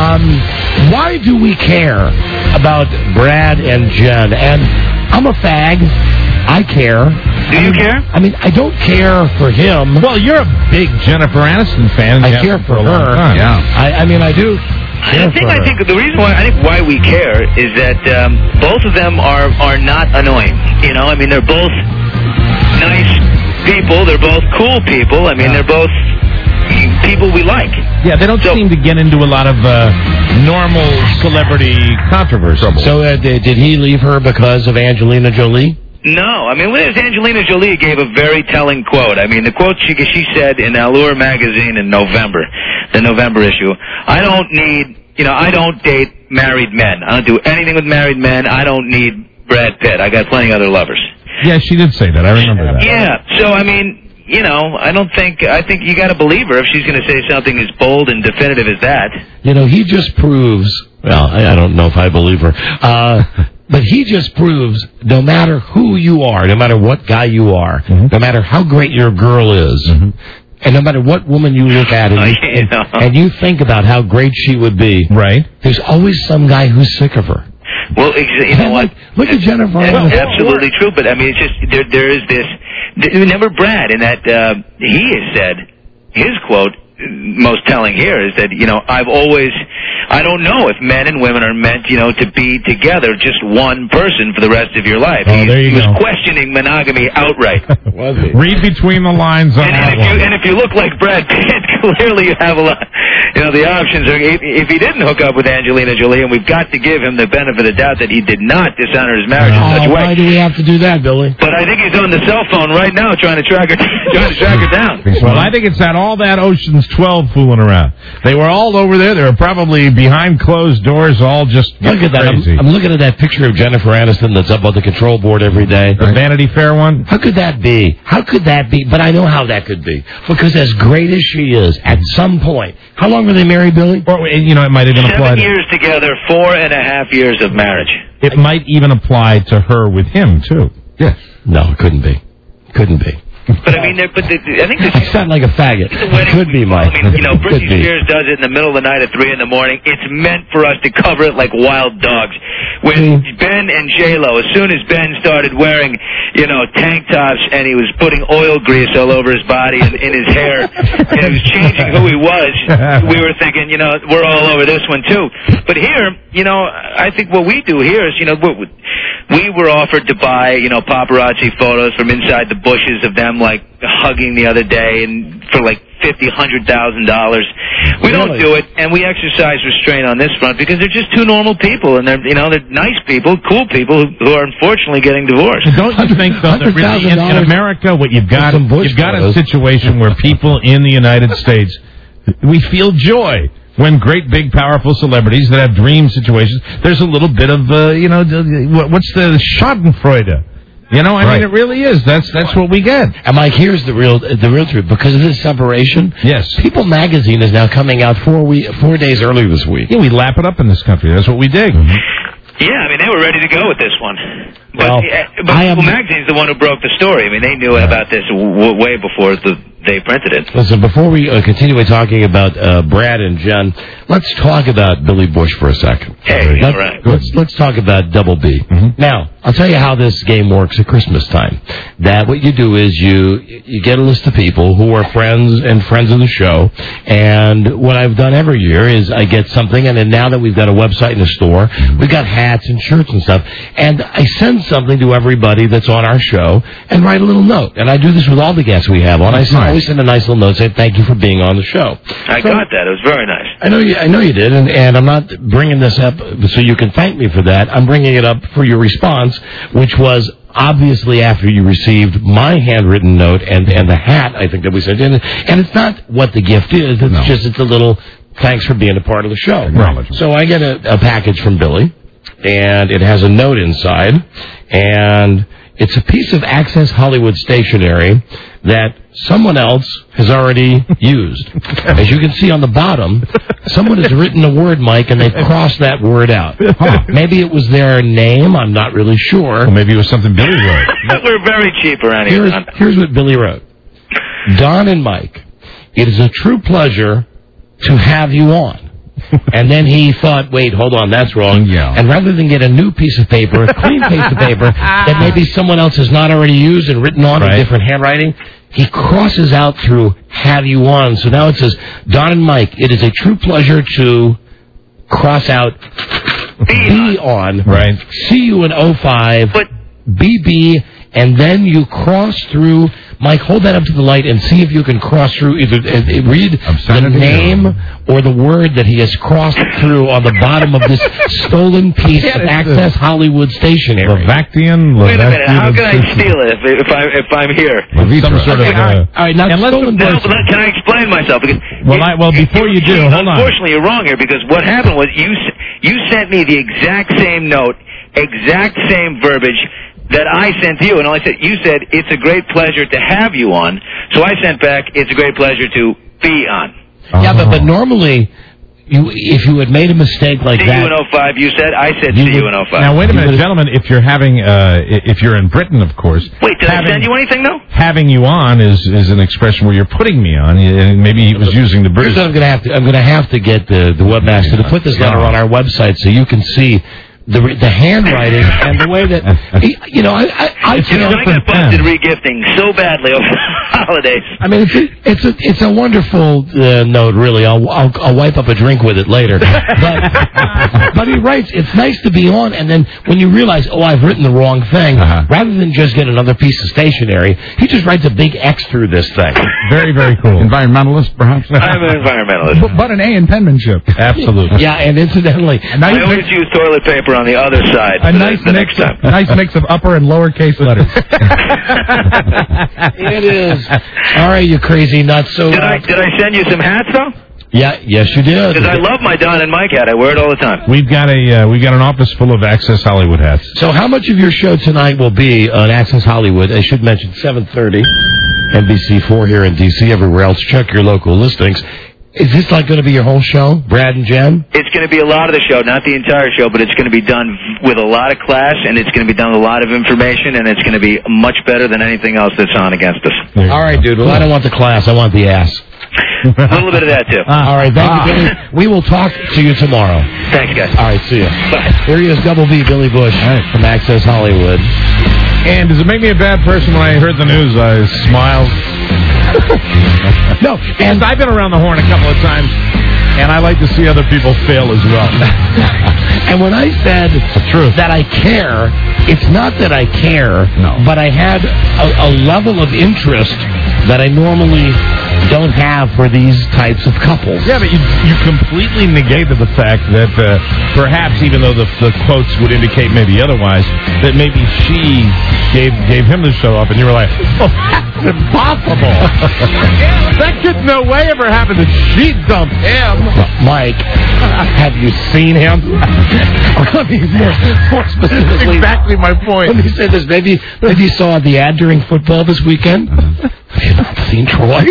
Why do we care about Brad and Jen? And I'm a fag. I care. Do you care? I mean, I don't care for him. Well, you're a big Jennifer Aniston fan. I care for her. Yeah. I mean, I do. I think the reason why we care is that both of them are not annoying. You know, I mean, they're both nice people. They're both cool people. I mean, they're both people we like. Yeah, they don't seem to get into a lot of normal celebrity controversy. So did he leave her because of Angelina Jolie? No, I mean, Angelina Jolie gave a very telling quote. I mean, the quote she said in Allure magazine in November, the November issue, I don't date married men. I don't do anything with married men. I don't need Brad Pitt. I got plenty of other lovers. Yeah, she did say that. I remember that. Yeah, so I mean, I think you got to believe her if she's going to say something as bold and definitive as that. He just proves, well, I don't know if I believe her, but he just proves no matter who you are, no matter what guy you are, no matter how great your girl is, and no matter what woman you look at and you think about how great she would be, right? There's always some guy who's sick of her. Well, you know what? Look at Jennifer. That's absolutely true, but I mean, it's just there is this. Remember Brad in that he has said his quote most telling here is that I don't know if men and women are meant to be together, just one person for the rest of your life. He was questioning monogamy outright. Was he? Read between the lines on that one. And if you look like Brad Pitt, clearly you have a lot. The options are if he didn't hook up with Angelina Jolie, and we've got to give him the benefit of the doubt that he did not dishonor his marriage in such a way. Why do we have to do that, Billy? But I think he's on the cell phone right now trying to track her down. Well, I think it's all that Ocean's 12 fooling around. They were all over there. They were probably behind closed doors, all just look at that. crazy. I'm looking at that picture of Jennifer Aniston that's up on the control board every day. The Vanity Fair one? How could that be? How could that be? But I know how that could be. Because as great as she is, at some point, how long were they married, Billy? Or, it might even apply 7 years together, 4.5 years of marriage. It might even apply to her with him, too. Yes. No, it couldn't be. Couldn't be. But I mean, I think this I sound like a faggot. It could be, Mike. I mean, Britney Spears does it in the middle of the night at 3 a.m. It's meant for us to cover it like wild dogs. With Ben and J-Lo, as soon as Ben started wearing, tank tops and he was putting oil grease all over his body and in his hair, and he was changing who he was, we were thinking, we're all over this one too. But here, I think what we do here is, we were offered to buy, paparazzi photos from inside the bushes of them, like hugging the other day, and for like $100,000. We don't do it, and we exercise restraint on this front because they're just two normal people, and they're nice people, cool people who are unfortunately getting divorced. Don't you think though that really in America, what you've got a situation where people in the United States, we feel joy. When great, big, powerful celebrities that have dream situations, there's a little bit of, what's the Schadenfreude? I mean, it really is. That's what we get. And Mike, here's the real truth. Because of this separation, yes, People Magazine is now coming out 4 days early this week. Yeah, we lap it up in this country. That's what we dig. Mm-hmm. Yeah, I mean, they were ready to go with this one. But People Magazine's the one who broke the story. I mean, they knew about this way before they printed it. Listen, before we continue talking about Brad and Jen, let's talk about Billy Bush for a second. Hey, all right. Let's talk about Double B. Mm-hmm. Now, I'll tell you how this game works at Christmas time. That what you do is you get a list of people who are friends of the show, and what I've done every year is I get something, and then now that we've got a website and a store, we've got hats and shirts and stuff, and I send something to everybody that's on our show and write a little note. And I do this with all the guests we have on. I always send a nice little note saying thank you for being on the show. I got that. It was very nice. I know you did, and I'm not bringing this up so you can thank me for that. I'm bringing it up for your response, which was obviously after you received my handwritten note and the hat, I think, that we sent in. And it's not what the gift is. It's a little thanks for being a part of the show. So I get a package from Billy, and it has a note inside, and it's a piece of Access Hollywood stationery that someone else has already used. As you can see on the bottom, someone has written a word, Mike, and they've crossed that word out. Maybe it was their name. I'm not really sure. Well, maybe it was something Billy wrote. We're very cheap around here. Here's what Billy wrote. Don and Mike, it is a true pleasure to have you on. And then he thought, wait, hold on, that's wrong. Yeah. And rather than get a new piece of paper, a clean piece of paper that maybe someone else has not already used and written on in different handwriting, he crosses out through have you on. So now it says, Don and Mike, it is a true pleasure to cross out be on. Right. See you in 05. But BB, and then you cross through. Mike, hold that up to the light and see if you can cross through, either read the name or the word that he has crossed through on the bottom of this stolen piece of Access Hollywood stationery. Levakian? Wait a minute, how can I steal it if I'm here? Some sort of... All right, now can I explain myself? Because before you do, hold on. Unfortunately, you're wrong here, because what happened was you sent me the exact same note, exact same verbiage that I sent to you, and you said it's a great pleasure to have you on. So I sent back, it's a great pleasure to be on. Yeah, but normally, if you had made a mistake like see that, you in 05, you said. I said see you in 05. Now wait a minute, gentlemen. If you're having, if you're in Britain, of course. Wait, did I send you anything though? Having you on is an expression where you're putting me on, and maybe he was using the British. I'm going to have to get the webmaster to put this letter on our website so you can see the handwriting and the way that I got busted regifting so badly over the holidays. I mean, it's a wonderful note, really. I'll wipe up a drink with it later. But he writes, it's nice to be on, and then when you realize, I've written the wrong thing, rather than just get another piece of stationery, he just writes a big X through this thing. Very, very cool. Environmentalist, perhaps? I'm an environmentalist. But an A in penmanship. Absolutely. Yeah, and incidentally, I always use toilet paper on the other side. A nice mix of upper and lowercase letters. It is. All right, you crazy nuts. So did I send you some hats though? Yeah, yes, you did. Because I love my Don and Mike hat. I wear it all the time. We've got an office full of Access Hollywood hats. So how much of your show tonight will be on Access Hollywood? I should mention 7:30, NBC4 here in D.C., everywhere else. Check your local listings. Is this like going to be your whole show, Brad and Jen? It's going to be a lot of the show, not the entire show, but it's going to be done with a lot of class, and it's going to be done with a lot of information, and it's going to be much better than anything else that's on against us. All right, dude. Well, I don't want the class. I want the ass. A little bit of that, too. All right, thank you, Billy. We will talk to you tomorrow. Thanks, guys. All right, see you. Bye. Here he is, Double B, Billy Bush from Access Hollywood. And does it make me a bad person when I heard the news? I smiled. No, and I've been around the horn a couple of times, and I like to see other people fail as well. And when I said that I care, it's not that I care, but I had a level of interest that I normally don't have for these types of couples. Yeah, but you completely negated the fact that perhaps, even though the quotes would indicate maybe otherwise, that maybe she gave him the show up, and you were like, oh, that's impossible. That could no way ever happen that she dumped him. Mike, have you seen him? Let me more specifically. Exactly my point. Let me say this. Maybe you saw the ad during football this weekend. Have you not seen Troy?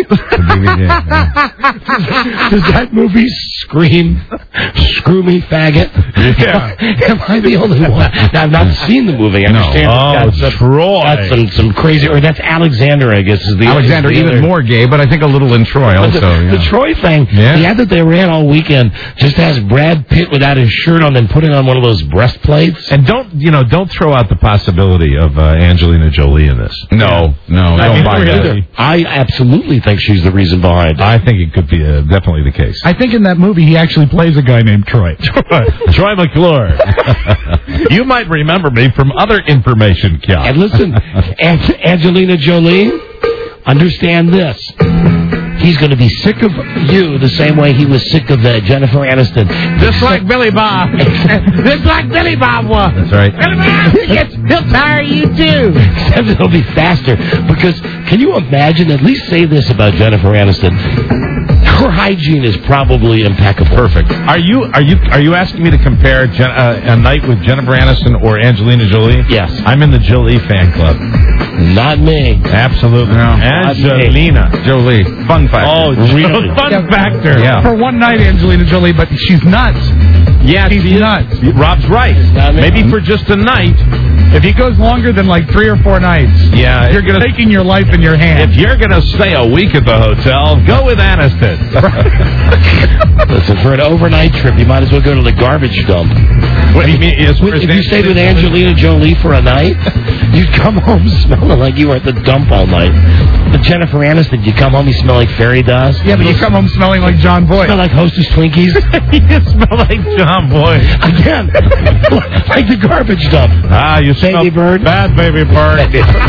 Does that movie scream, screw me, faggot? Yeah. Am I the only one? Now, I've not seen the movie. I understand. Troy. That's some crazy, or that's Alexander, I guess, is the Alexander, even more gay, but I think a little in Troy also. The Troy thing, the ad that they ran all weekend just has Brad Pitt without his shirt on and putting on one of those breastplates. And don't throw out the possibility of Angelina Jolie in this. No, don't buy that. I absolutely think she's the reason behind it. I think it could be definitely the case. I think in that movie he actually plays a guy named Troy. Troy McClure. You might remember me from other information, Cal. And listen, Angelina Jolie, understand this. He's going to be sick of you the same way he was sick of Jennifer Aniston. Just like Billy Bob. Just like Billy Bob was. That's right. Billy Bob, he'll tire you too. Except it'll be faster. Because can you imagine, at least say this about Jennifer Aniston, her hygiene is probably impeccable. Perfect. Are you asking me to compare a night with Jennifer Aniston or Angelina Jolie? Yes. I'm in the Jolie fan club. Not me. Absolutely. No. Angelina Jolie. Fun factor. Oh, really? Fun factor. Yeah. For one night, Angelina Jolie, but she's nuts. Yeah, she's nuts. Rob's right. Maybe for just a night. If he goes longer than like 3 or 4 nights, you're taking your life in your hands. If you're going to stay a week at the hotel, go with Aniston. Listen, for an overnight trip, you might as well go to the garbage dump. What do you mean? If you stayed with Angelina Jolie for a night, you'd come home smelling like you were at the dump all night. But Jennifer Aniston, you come home, you smell like fairy dust. Yeah, but you come home smelling like John Boy. Smell like Hostess Twinkies. You smell like John Boy. Again, like the garbage dump. You smell baby bird. Bad baby bird.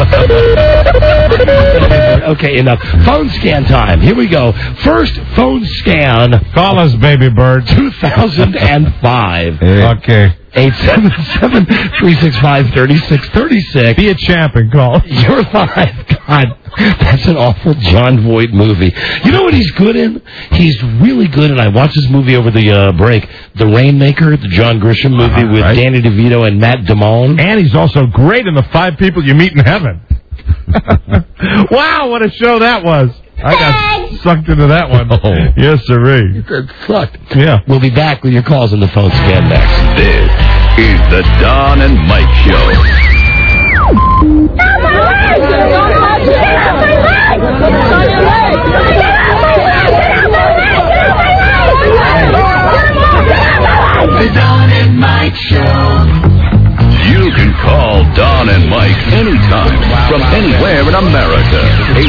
Okay, enough. Phone scan time. Here we go. First phone scan. Call us, baby bird. 2005. Okay. 877-365-3636. Be a champ and call. You're live. God, that's an awful John Voight movie. You know what he's good in? He's really good, and I watched this movie over the break, The Rainmaker, the John Grisham movie with Danny DeVito and Matt Damone. And he's also great in The 5 People You Meet in Heaven. Wow, what a show that was. I got sucked into that one. Oh. Yes, sirree. Sucked. Yeah. We'll be back with your calls on the phone scan next. This is the Don and Mike Show. The Don and Mike Show. You can call Don and Mike anytime from anywhere in America.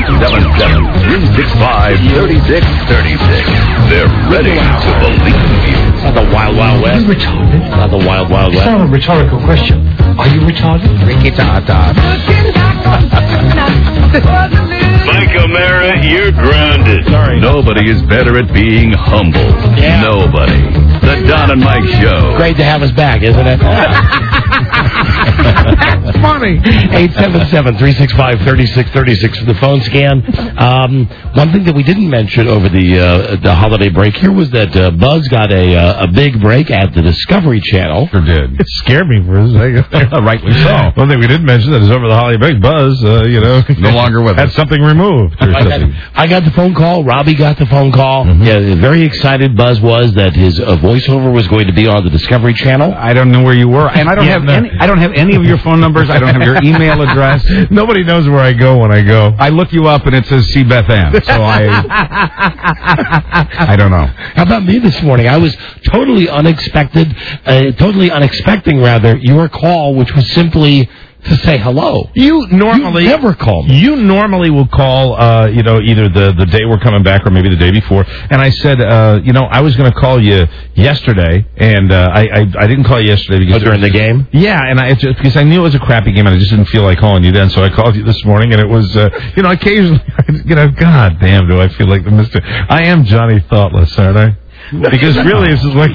877-365-3636. They're ready to believe you. It's not the Wild Wild West. Are you retarded? It's not the Wild Wild It's West. not a rhetorical question. Are you retarded? Mike O'Mara, you're grounded. Sorry. Nobody is better at being humble. Yeah. Nobody. The Don and Mike Show. Great to have us back, isn't it? That's funny. 877-365-3636 for the phone scan. One thing that we didn't mention over the holiday break here was that Buzz got a big break at the Discovery Channel. Sure did. It scared me for a second. Rightly so. One thing we didn't mention that is over the holiday break, Buzz, no longer with us. Had something removed. I got the phone call. Robbie got the phone call. Mm-hmm. Yeah, very excited Buzz was that his voiceover was going to be on the Discovery Channel. I don't know where you were, and I don't have any of your phone numbers. I don't have your email address. Nobody knows where I go when I go. I look you up, and it says C. Beth Ann, so I don't know. How about me this morning? I was totally unexpecting your call, which was simply to say hello. You never call me. You normally will call, either the day we're coming back or maybe the day before. And I said, I was going to call you yesterday, and I didn't call you yesterday because during the game. Yeah, and because I knew it was a crappy game, and I just didn't feel like calling you then. So I called you this morning, and it was, occasionally, God damn, do I feel like the Mr. I am Johnny Thoughtless, aren't I? Because really, it's just like,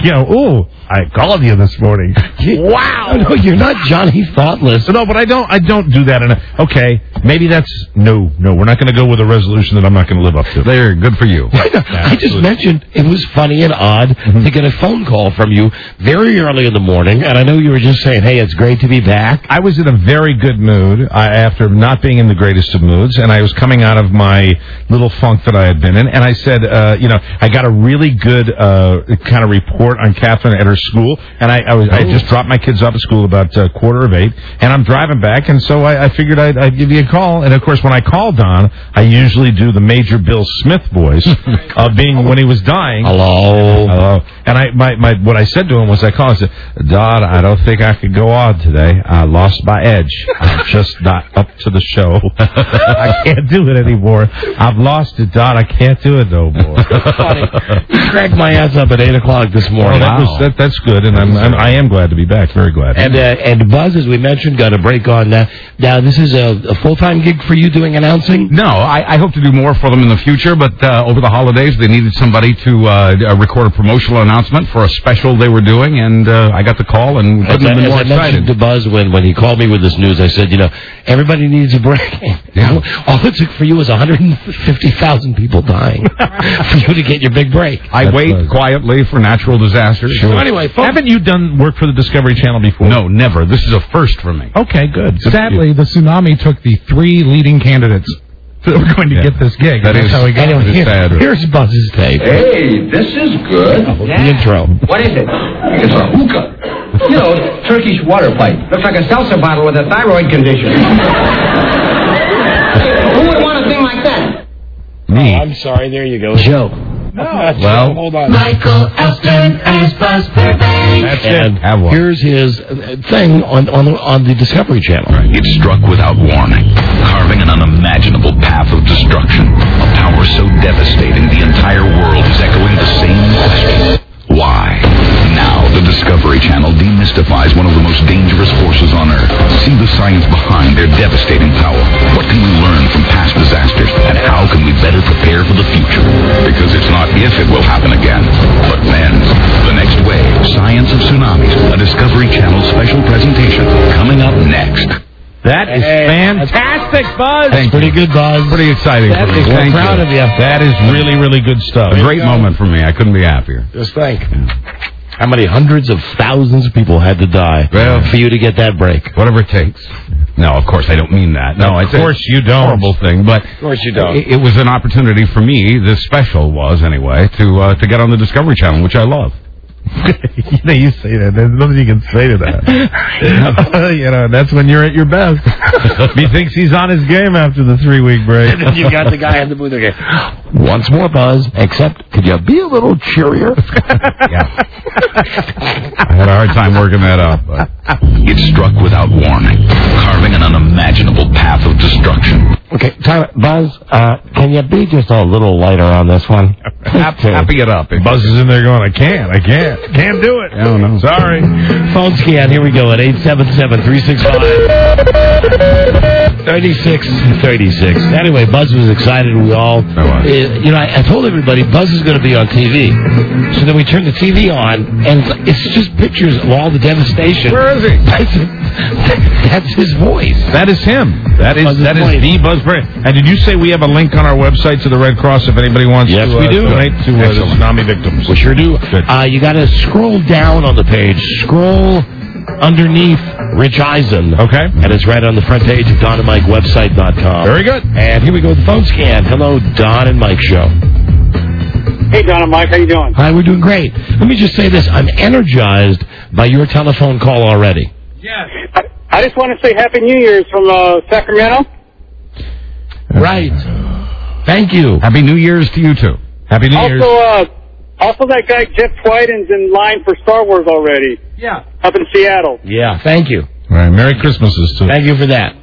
I called you this morning. Wow! No, you're not Johnny Thoughtless. No, but I don't do that. Okay, maybe that's no. We're not going to go with a resolution that I'm not going to live up to. There, good for you. I just mentioned it was funny and odd to get a phone call from you very early in the morning, and I know you were just saying, "Hey, it's great to be back." I was in a very good mood after not being in the greatest of moods, and I was coming out of my little funk that I had been in, and I said, I got a really good kind of report on Catherine at her school, and I just dropped my kids off at school about 7:45, and I'm driving back, and so I figured I'd give you a call. And of course, when I call Don, I usually do the Major Bill Smith voice, being when he was dying. Hello. And what I said to him was, I said, Don, I don't think I could go on today. I lost my edge. I'm just not up to the show. I can't do it anymore. I've lost it, Don. I can't do it no more. That's funny. You cracked my ass up at 8:00 this morning. That's good, and I am glad to be back. Very glad. And Buzz, as we mentioned, got a break on that. Now, this is a full-time gig for you doing announcing? No, I hope to do more for them in the future, but over the holidays, they needed somebody to record a promotional announcement for a special they were doing, and I got the call, and couldn't have been more excited. I mentioned to Buzz when he called me with this news, I said, everybody needs a break. Yeah. All it took for you was 150,000 people dying for you to get your big break. I wait quietly for natural disasters. Sure. So anyway, haven't you done work for the Discovery Channel before? No, never. This is a first for me. Okay, good. Sadly, the tsunami took the 3 leading candidates that were going to get this gig. That's how we got it. Here's Buzz's tape. Hey, this is good. The intro. What is it? It's a hookah. Turkish water pipe. Looks like a seltzer bottle with a thyroid condition. Who would want a thing like that? Me. Oh, I'm sorry. There you go. Joe. No. Well, hold on. Michael Elston as Buzz Burbank. That's and it. Have one. Here's his thing on the Discovery Channel. It struck without warning, carving an unimaginable path of destruction. A power so devastating the entire world is echoing the same question. Why? Now, the Discovery Channel demystifies one of the most dangerous forces on Earth. See the science behind their devastating power. What can we learn from past disasters, and how can we better prepare for the future? Because it's not if it will happen again, but when. The next wave, Science of Tsunamis, a Discovery Channel special presentation, coming up next. That is fantastic, Buzz. That's pretty good, Buzz. Pretty exciting. We're proud of you. That is really, really good stuff. A great moment for me. I couldn't be happier. Just think. How many hundreds of thousands of people had to die for you to get that break? Whatever it takes. No, of course, I don't mean that. No, of course you don't. Horrible thing, but of course you don't. It was an opportunity for me, this special was anyway, to get on the Discovery Channel, which I love. You say that. There's nothing you can say to that. That's when you're at your best. He thinks he's on his game after the 3-week break. And then you got the guy in the booth again. Once more, Buzz, except could you be a little cheerier? Yeah. I had a hard time working that up. But. It struck without warning, carving an unimaginable path of destruction. Okay, Buzz, can you be just a little lighter on this one? Happy it up. Buzz is in there going, I can't do it. I don't know. Sorry. Phone scan, here we go at 877-365. 36. Anyway, Buzz was excited. We all, I told everybody Buzz is going to be on TV. So then we turned the TV on, and it's just pictures of all the devastation. Where is he? That's his voice. That is him. That is the Buzz Perry. And did you say we have a link on our website to the Red Cross if anybody wants to we do. donate to the tsunami victims? We sure do. You got to scroll down on the page. Scroll underneath Rich Eisen. Okay. And it's right on the front page of DonandMikeWebsite.com. Very good. And here we go with the phone scan. Hello, Don and Mike Show. Hey, Don and Mike. How you doing? Hi, we're doing great. Let me just say this. I'm energized by your telephone call already. Yes. I just want to say Happy New Year's from Sacramento. Right. Thank you. Happy New Year's to you, too. Happy New Year's. Also, that guy Jeff Twyden's in line for Star Wars already. Yeah. Up in Seattle. Yeah, thank you. All right, Merry Christmases, too. Thank you for that.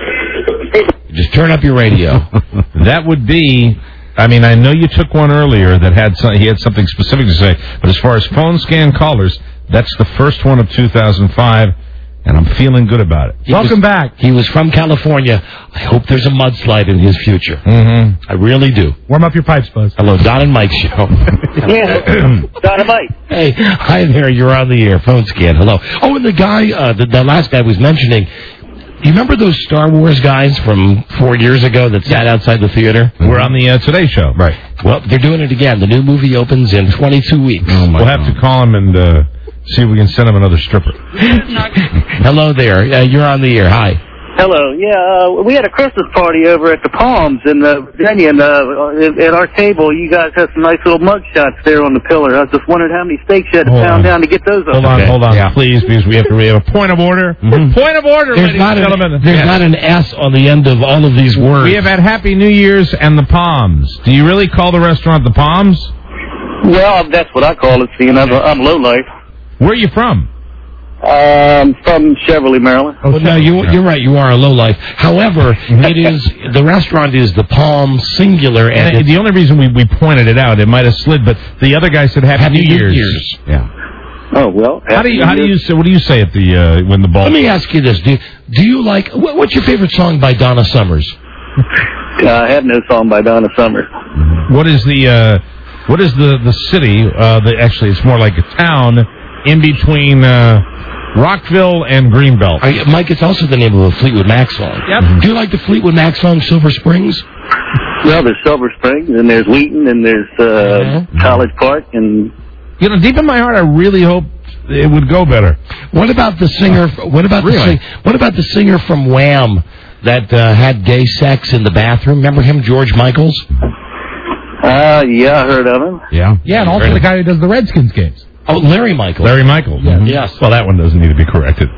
Just turn up your radio. That would be... I mean, I know you took one earlier that he had something specific to say, but as far as phone scan callers, that's the first one of 2005, and I'm feeling good about it. Welcome back. He was from California. I hope there's a mudslide in his future. Mm-hmm. I really do. Warm up your pipes, Buzz. Hello, Don and Mike Show. Yeah, Don and Mike. Hey, hi there. You're on the air. Phone scan. Hello. Oh, and the guy, the last guy was mentioning, you remember those Star Wars guys from 4 years ago that sat outside the theater? We're on the Today Show. Right. Well, they're doing it again. The new movie opens in 22 weeks. We'll have to call him and see if we can send him another stripper. Hello there. You're on the air. Hi. Hello. Yeah, we had a Christmas party over at the Palms in Virginia, and at our table, you guys had some nice little mug shots there on the pillar. I was just wondering how many steaks you had to pound down to get those up. Hold on, please, because we have a point of order. Mm-hmm. Point of order, ladies and gentlemen. There's not an S on the end of all of these words. We have had Happy New Year's and the Palms. Do you really call the restaurant the Palms? Well, that's what I call it, seeing I'm low life. Where are you from? From Cheverly, Maryland. Well, no, you're right. You are a lowlife. However, the restaurant is the Palm singular, and the only reason we pointed it out, it might have slid, but the other guy said Happy New Year's. Yeah. Oh well. How do you say? What do you say at the when the ball? Let me ask you this: Do you like what's your favorite song by Donna Summers? I have no song by Donna Summers. What is the city? Actually, it's more like a town in between. Rockville and Greenbelt. Mike, it's also the name of a Fleetwood Mac song. Yep. Mm-hmm. Do you like the Fleetwood Mac song Silver Springs? Well, there's Silver Springs, and there's Wheaton, and there's College Park, and deep in my heart, I really hope it would go better. What about the singer? What about the singer from Wham that had gay sex in the bathroom? Remember him, George Michaels? Yeah, I heard of him. Yeah, and also the guy who does the Redskins games. Oh, Larry Michaels. Larry Michaels. Yeah. Mm-hmm. Yes. Well, that one doesn't need to be corrected.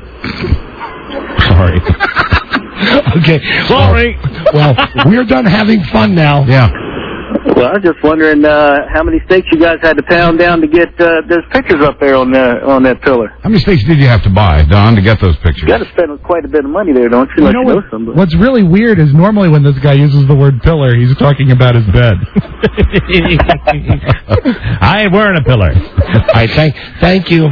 Sorry. Okay. Sorry. Well, we're done having fun now. Yeah. Well, I was just wondering how many steaks you guys had to pound down to get those pictures up there on that pillar. How many steaks did you have to buy, Don, to get those pictures? You got to spend quite a bit of money there, don't you? You know what's really weird is normally when this guy uses the word pillar, he's talking about his bed. I ain't wearing a pillar. All right, thank you.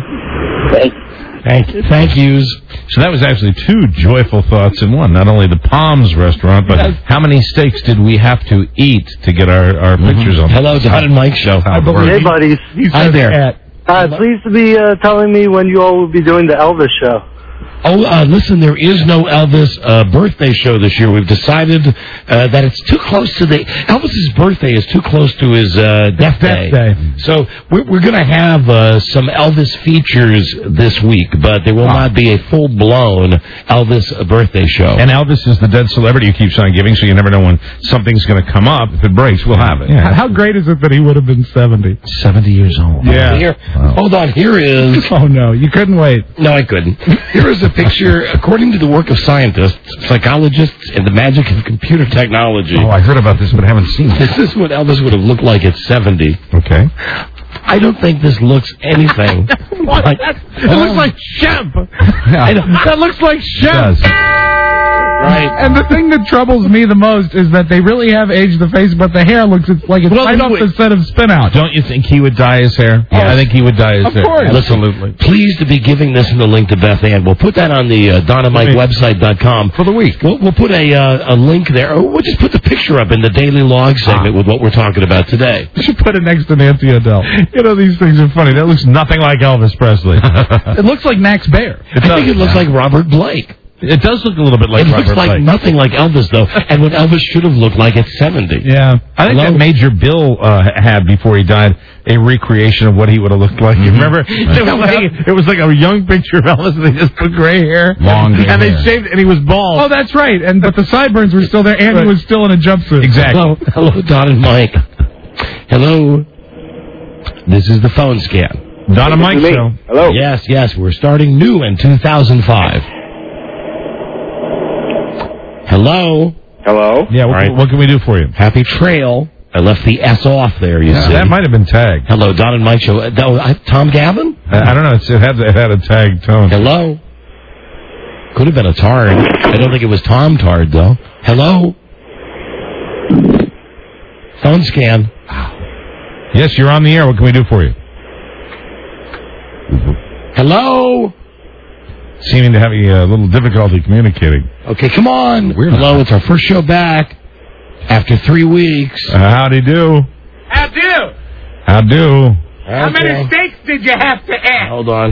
Thank yous. So that was actually two joyful thoughts in one. Not only the Palms restaurant, but how many steaks did we have to eat to get our pictures on? Hello, Don and Mike Show. Hey, buddies. Hi there. Pleased to be telling me when you all will be doing the Elvis show. Oh, listen, there is no Elvis birthday show this year. We've decided that it's too close to Elvis's birthday is too close to his death day. So we're going to have some Elvis features this week, but there will not be a full-blown Elvis birthday show. And Elvis is the dead celebrity who keeps on giving, so you never know when something's going to come up. If it breaks, we'll have it. Yeah. How great is it that he would have been 70? 70 years old. Yeah. Hold on, here is... Oh, no, you couldn't wait. No, I couldn't. Here is a picture, according to the work of scientists, psychologists, and the magic of computer technology. Oh, I heard about this, but I haven't seen it. This is what Elvis would have looked like at 70. Okay. I don't think this looks anything like... It looks like Shemp. That looks like Shemp. Right. And the thing that troubles me the most is that they really have aged the face, but the hair looks like it's right off the set of Spin Out. Don't you think he would dye his hair? Yeah, I think he would dye his hair. Of course. Absolutely. Pleased to be giving this in the link to Beth Ann. We'll put that on the DonnaMikeWebsite.com for the week. We'll put a link there. Or we'll just put the picture up in the Daily Log segment with what we're talking about today. You should put it next to Nancy O'Dell. You know, these things are funny. That looks nothing like Elvis Presley. It looks like Max Baer. I think it looks like Robert Blake. It does look a little bit like Robert Blake. It looks like nothing like Elvis, though, and what Elvis should have looked like at 70. Yeah. I think that Major Bill had, before he died, a recreation of what he would have looked like. You remember? It was like a young picture of Elvis, and they just put gray hair. Long gray and they hair. shaved, and he was bald. Oh, that's right. But the sideburns were still there, and he was still in a jumpsuit. Exactly. Hello, Don and Mike. Hello. This is the phone scan. Don and Mike show. Hello. Yes. We're starting new in 2005. Hello. Yeah, what can we do for you? Happy trail. I left the S off there, you see. That might have been tagged. Hello, Don and Mike show. Tom Gavin? I don't know. It had a tagged tone. Hello. Could have been a Tard. I don't think it was Tom Tard, though. Hello. Phone scan. Yes, you're on the air. What can we do for you? Hello. Seeming to have a little difficulty communicating. Okay, come on. Hello, it's our first show back after 3 weeks. Howdy do. How do? How do? How many steaks did you have to add? Hold on.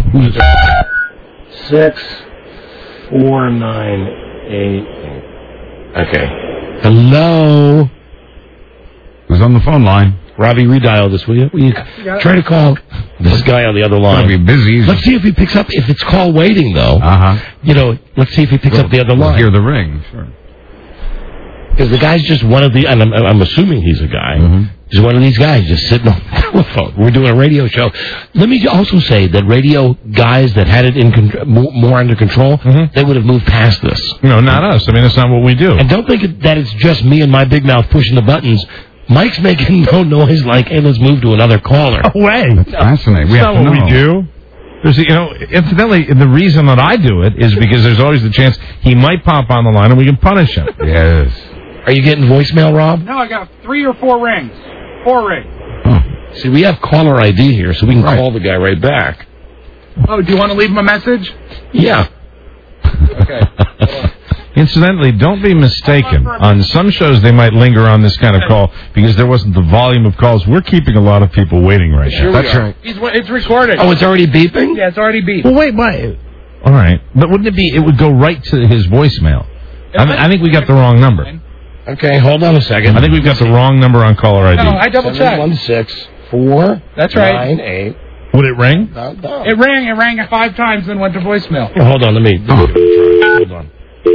6, 4, 9, 8. Okay. Hello. Who's on the phone line? Robbie, redial this, will you? Will you try to call this guy on the other line? He'll be busy. Let's see if he picks up. If it's call waiting, though. You know, let's see if he picks up the other line. Hear the ring. Sure. Because the guy's just one of the, and I'm assuming he's a guy. He's one of these guys just sitting on the telephone. We're doing a radio show. Let me also say that radio guys that had it in more under control, they would have moved past this. No, not us. I mean, that's not what we do. And don't think that it's just me and my big mouth pushing the buttons. Mike's making no noise like, hey, let's move to another caller. No way. Fascinating. That's not what we do. There's, incidentally, the reason that I do it is because there's always the chance he might pop on the line and we can punish him. Yes. Are you getting voicemail, Rob? No, I got 3 or 4 rings. 4 rings. See, we have caller ID here, so we can call the guy right back. Oh, do you want to leave him a message? Yeah. Okay. Incidentally, don't be mistaken. On some shows, they might linger on this kind of call because there wasn't the volume of calls. We're keeping a lot of people waiting right now. That's right. It's recorded. Oh, it's already beeping? Yeah, it's already beeped. Well, wait. All right. But wouldn't it be, it would go right to his voicemail. I think we got the wrong number. Okay, hold on a second. I think we've got the wrong number on caller ID. No, I double-checked. 716-4. That's right. 9-8. Would it ring? No. It rang 5 times, then went to voicemail. Hold on, let me try. Hold on.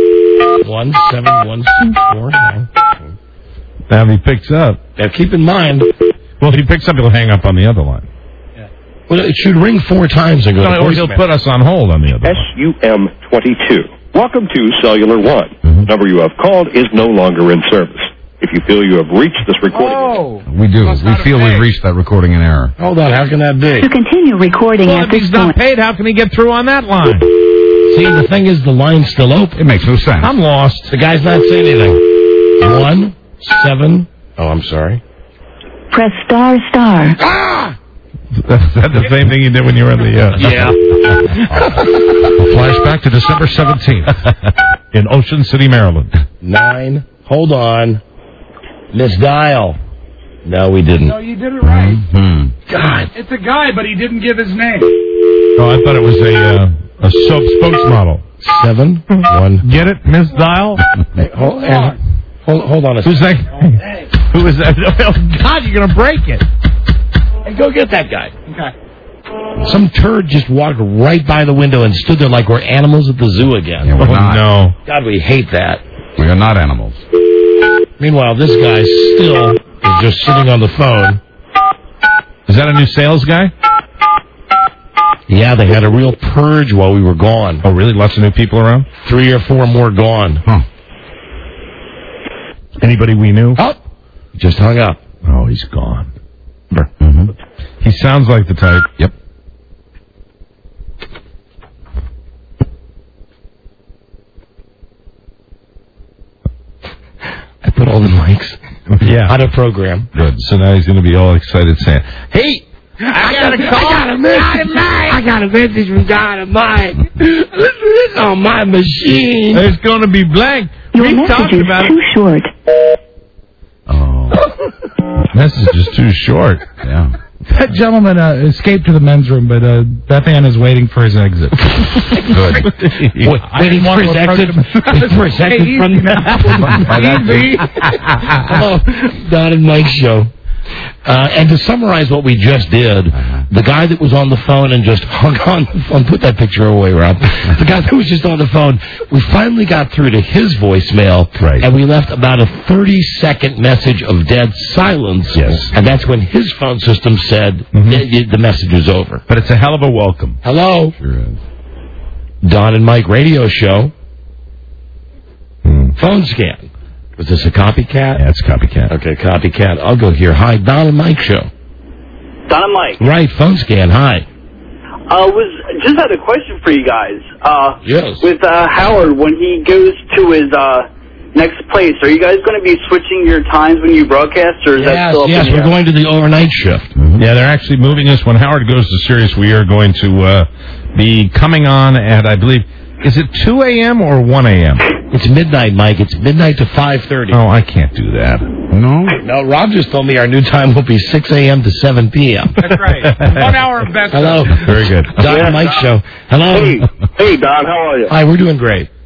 17164. Now, if he picks up. Now, keep in mind. Well, if he picks up, he'll hang up on the other line. Yeah. Well, it should ring 4 times and go to voicemail. Or he'll put us on hold on the other line. SUM22. Welcome to Cellular One. The number you have called is no longer in service. If you feel you have reached this recording... We do. We feel we've reached that recording in error. Hold on, how can that be? To continue recording Well, at if this he's point. not paid, how can he get through on that line? See, the thing is, the line's still open. It makes no sense. I'm lost. The guy's not saying anything. 1, 7... Oh, I'm sorry. Press star. Ah! Is that the same thing you did when you were in the... Yeah. Flashback to December 17th in Ocean City, Maryland. 9. Hold on. Misdial. No, we didn't. No, you did it right. God. It's a guy, but he didn't give his name. Oh, I thought it was a soap spokesmodel. 7, 1. Get it? Misdial? Hey, hold on a second. Who's that? Who is that? Oh, God, you're going to break it. Hey, go get that guy. Okay. Some turd just walked right by the window and stood there like we're animals at the zoo again. Yeah, we're not. No. God, we hate that. We are not animals. Meanwhile, this guy still is just sitting on the phone. Is that a new sales guy? Yeah, they had a real purge while we were gone. Oh, really? Lots of new people around? 3 or 4 more gone. Huh. Anybody we knew? Oh, just hung up. Oh, he's gone. He sounds like the type. Yep. Golden Mikes on a program. Good. So now he's going to be all excited saying, "Hey, I got a call. I got a message from Dynamite. Listen to this on my machine. It's going to be blank. Your We message talked is about too it." short. Message is too short. Yeah. That gentleman escaped to the men's room, but Beth Ann is waiting for his exit. Good. Waiting for his exit. Waiting for his exit from TV. Hello, Don and Mike show. And to summarize what we just did, the guy that was on the phone and just hung on the phone, put that picture away, Rob. The guy that was just on the phone, we finally got through to his voicemail, and we left about a 30-second message of dead silence. Yes. And that's when his phone system said the message is over. But it's a hell of a welcome. Hello. Sure is. Don and Mike radio show. Phone scan. Was this a copycat? Yeah, it's a copycat. Okay, copycat. I'll go here. Hi, Don and Mike show. Don and Mike. Right, phone scan. Hi. Just had a question for you guys. Yes. With Howard, when he goes to his next place, are you guys going to be switching your times when you broadcast, or is that still up Yes, in the we're air? going to the overnight shift. Yeah, they're actually moving us. When Howard goes to Sirius, we are going to be coming on at, I believe, is it 2 a.m. or 1 a.m.? It's midnight, Mike. It's midnight to 5:30. Oh, I can't do that. No? No, Rob just told me our new time will be 6 a.m. to 7 p.m. That's right. 1 hour of best. Hello. Very good. Don and Mike show. Hello. Hey, Don, how are you? Hi, we're doing great.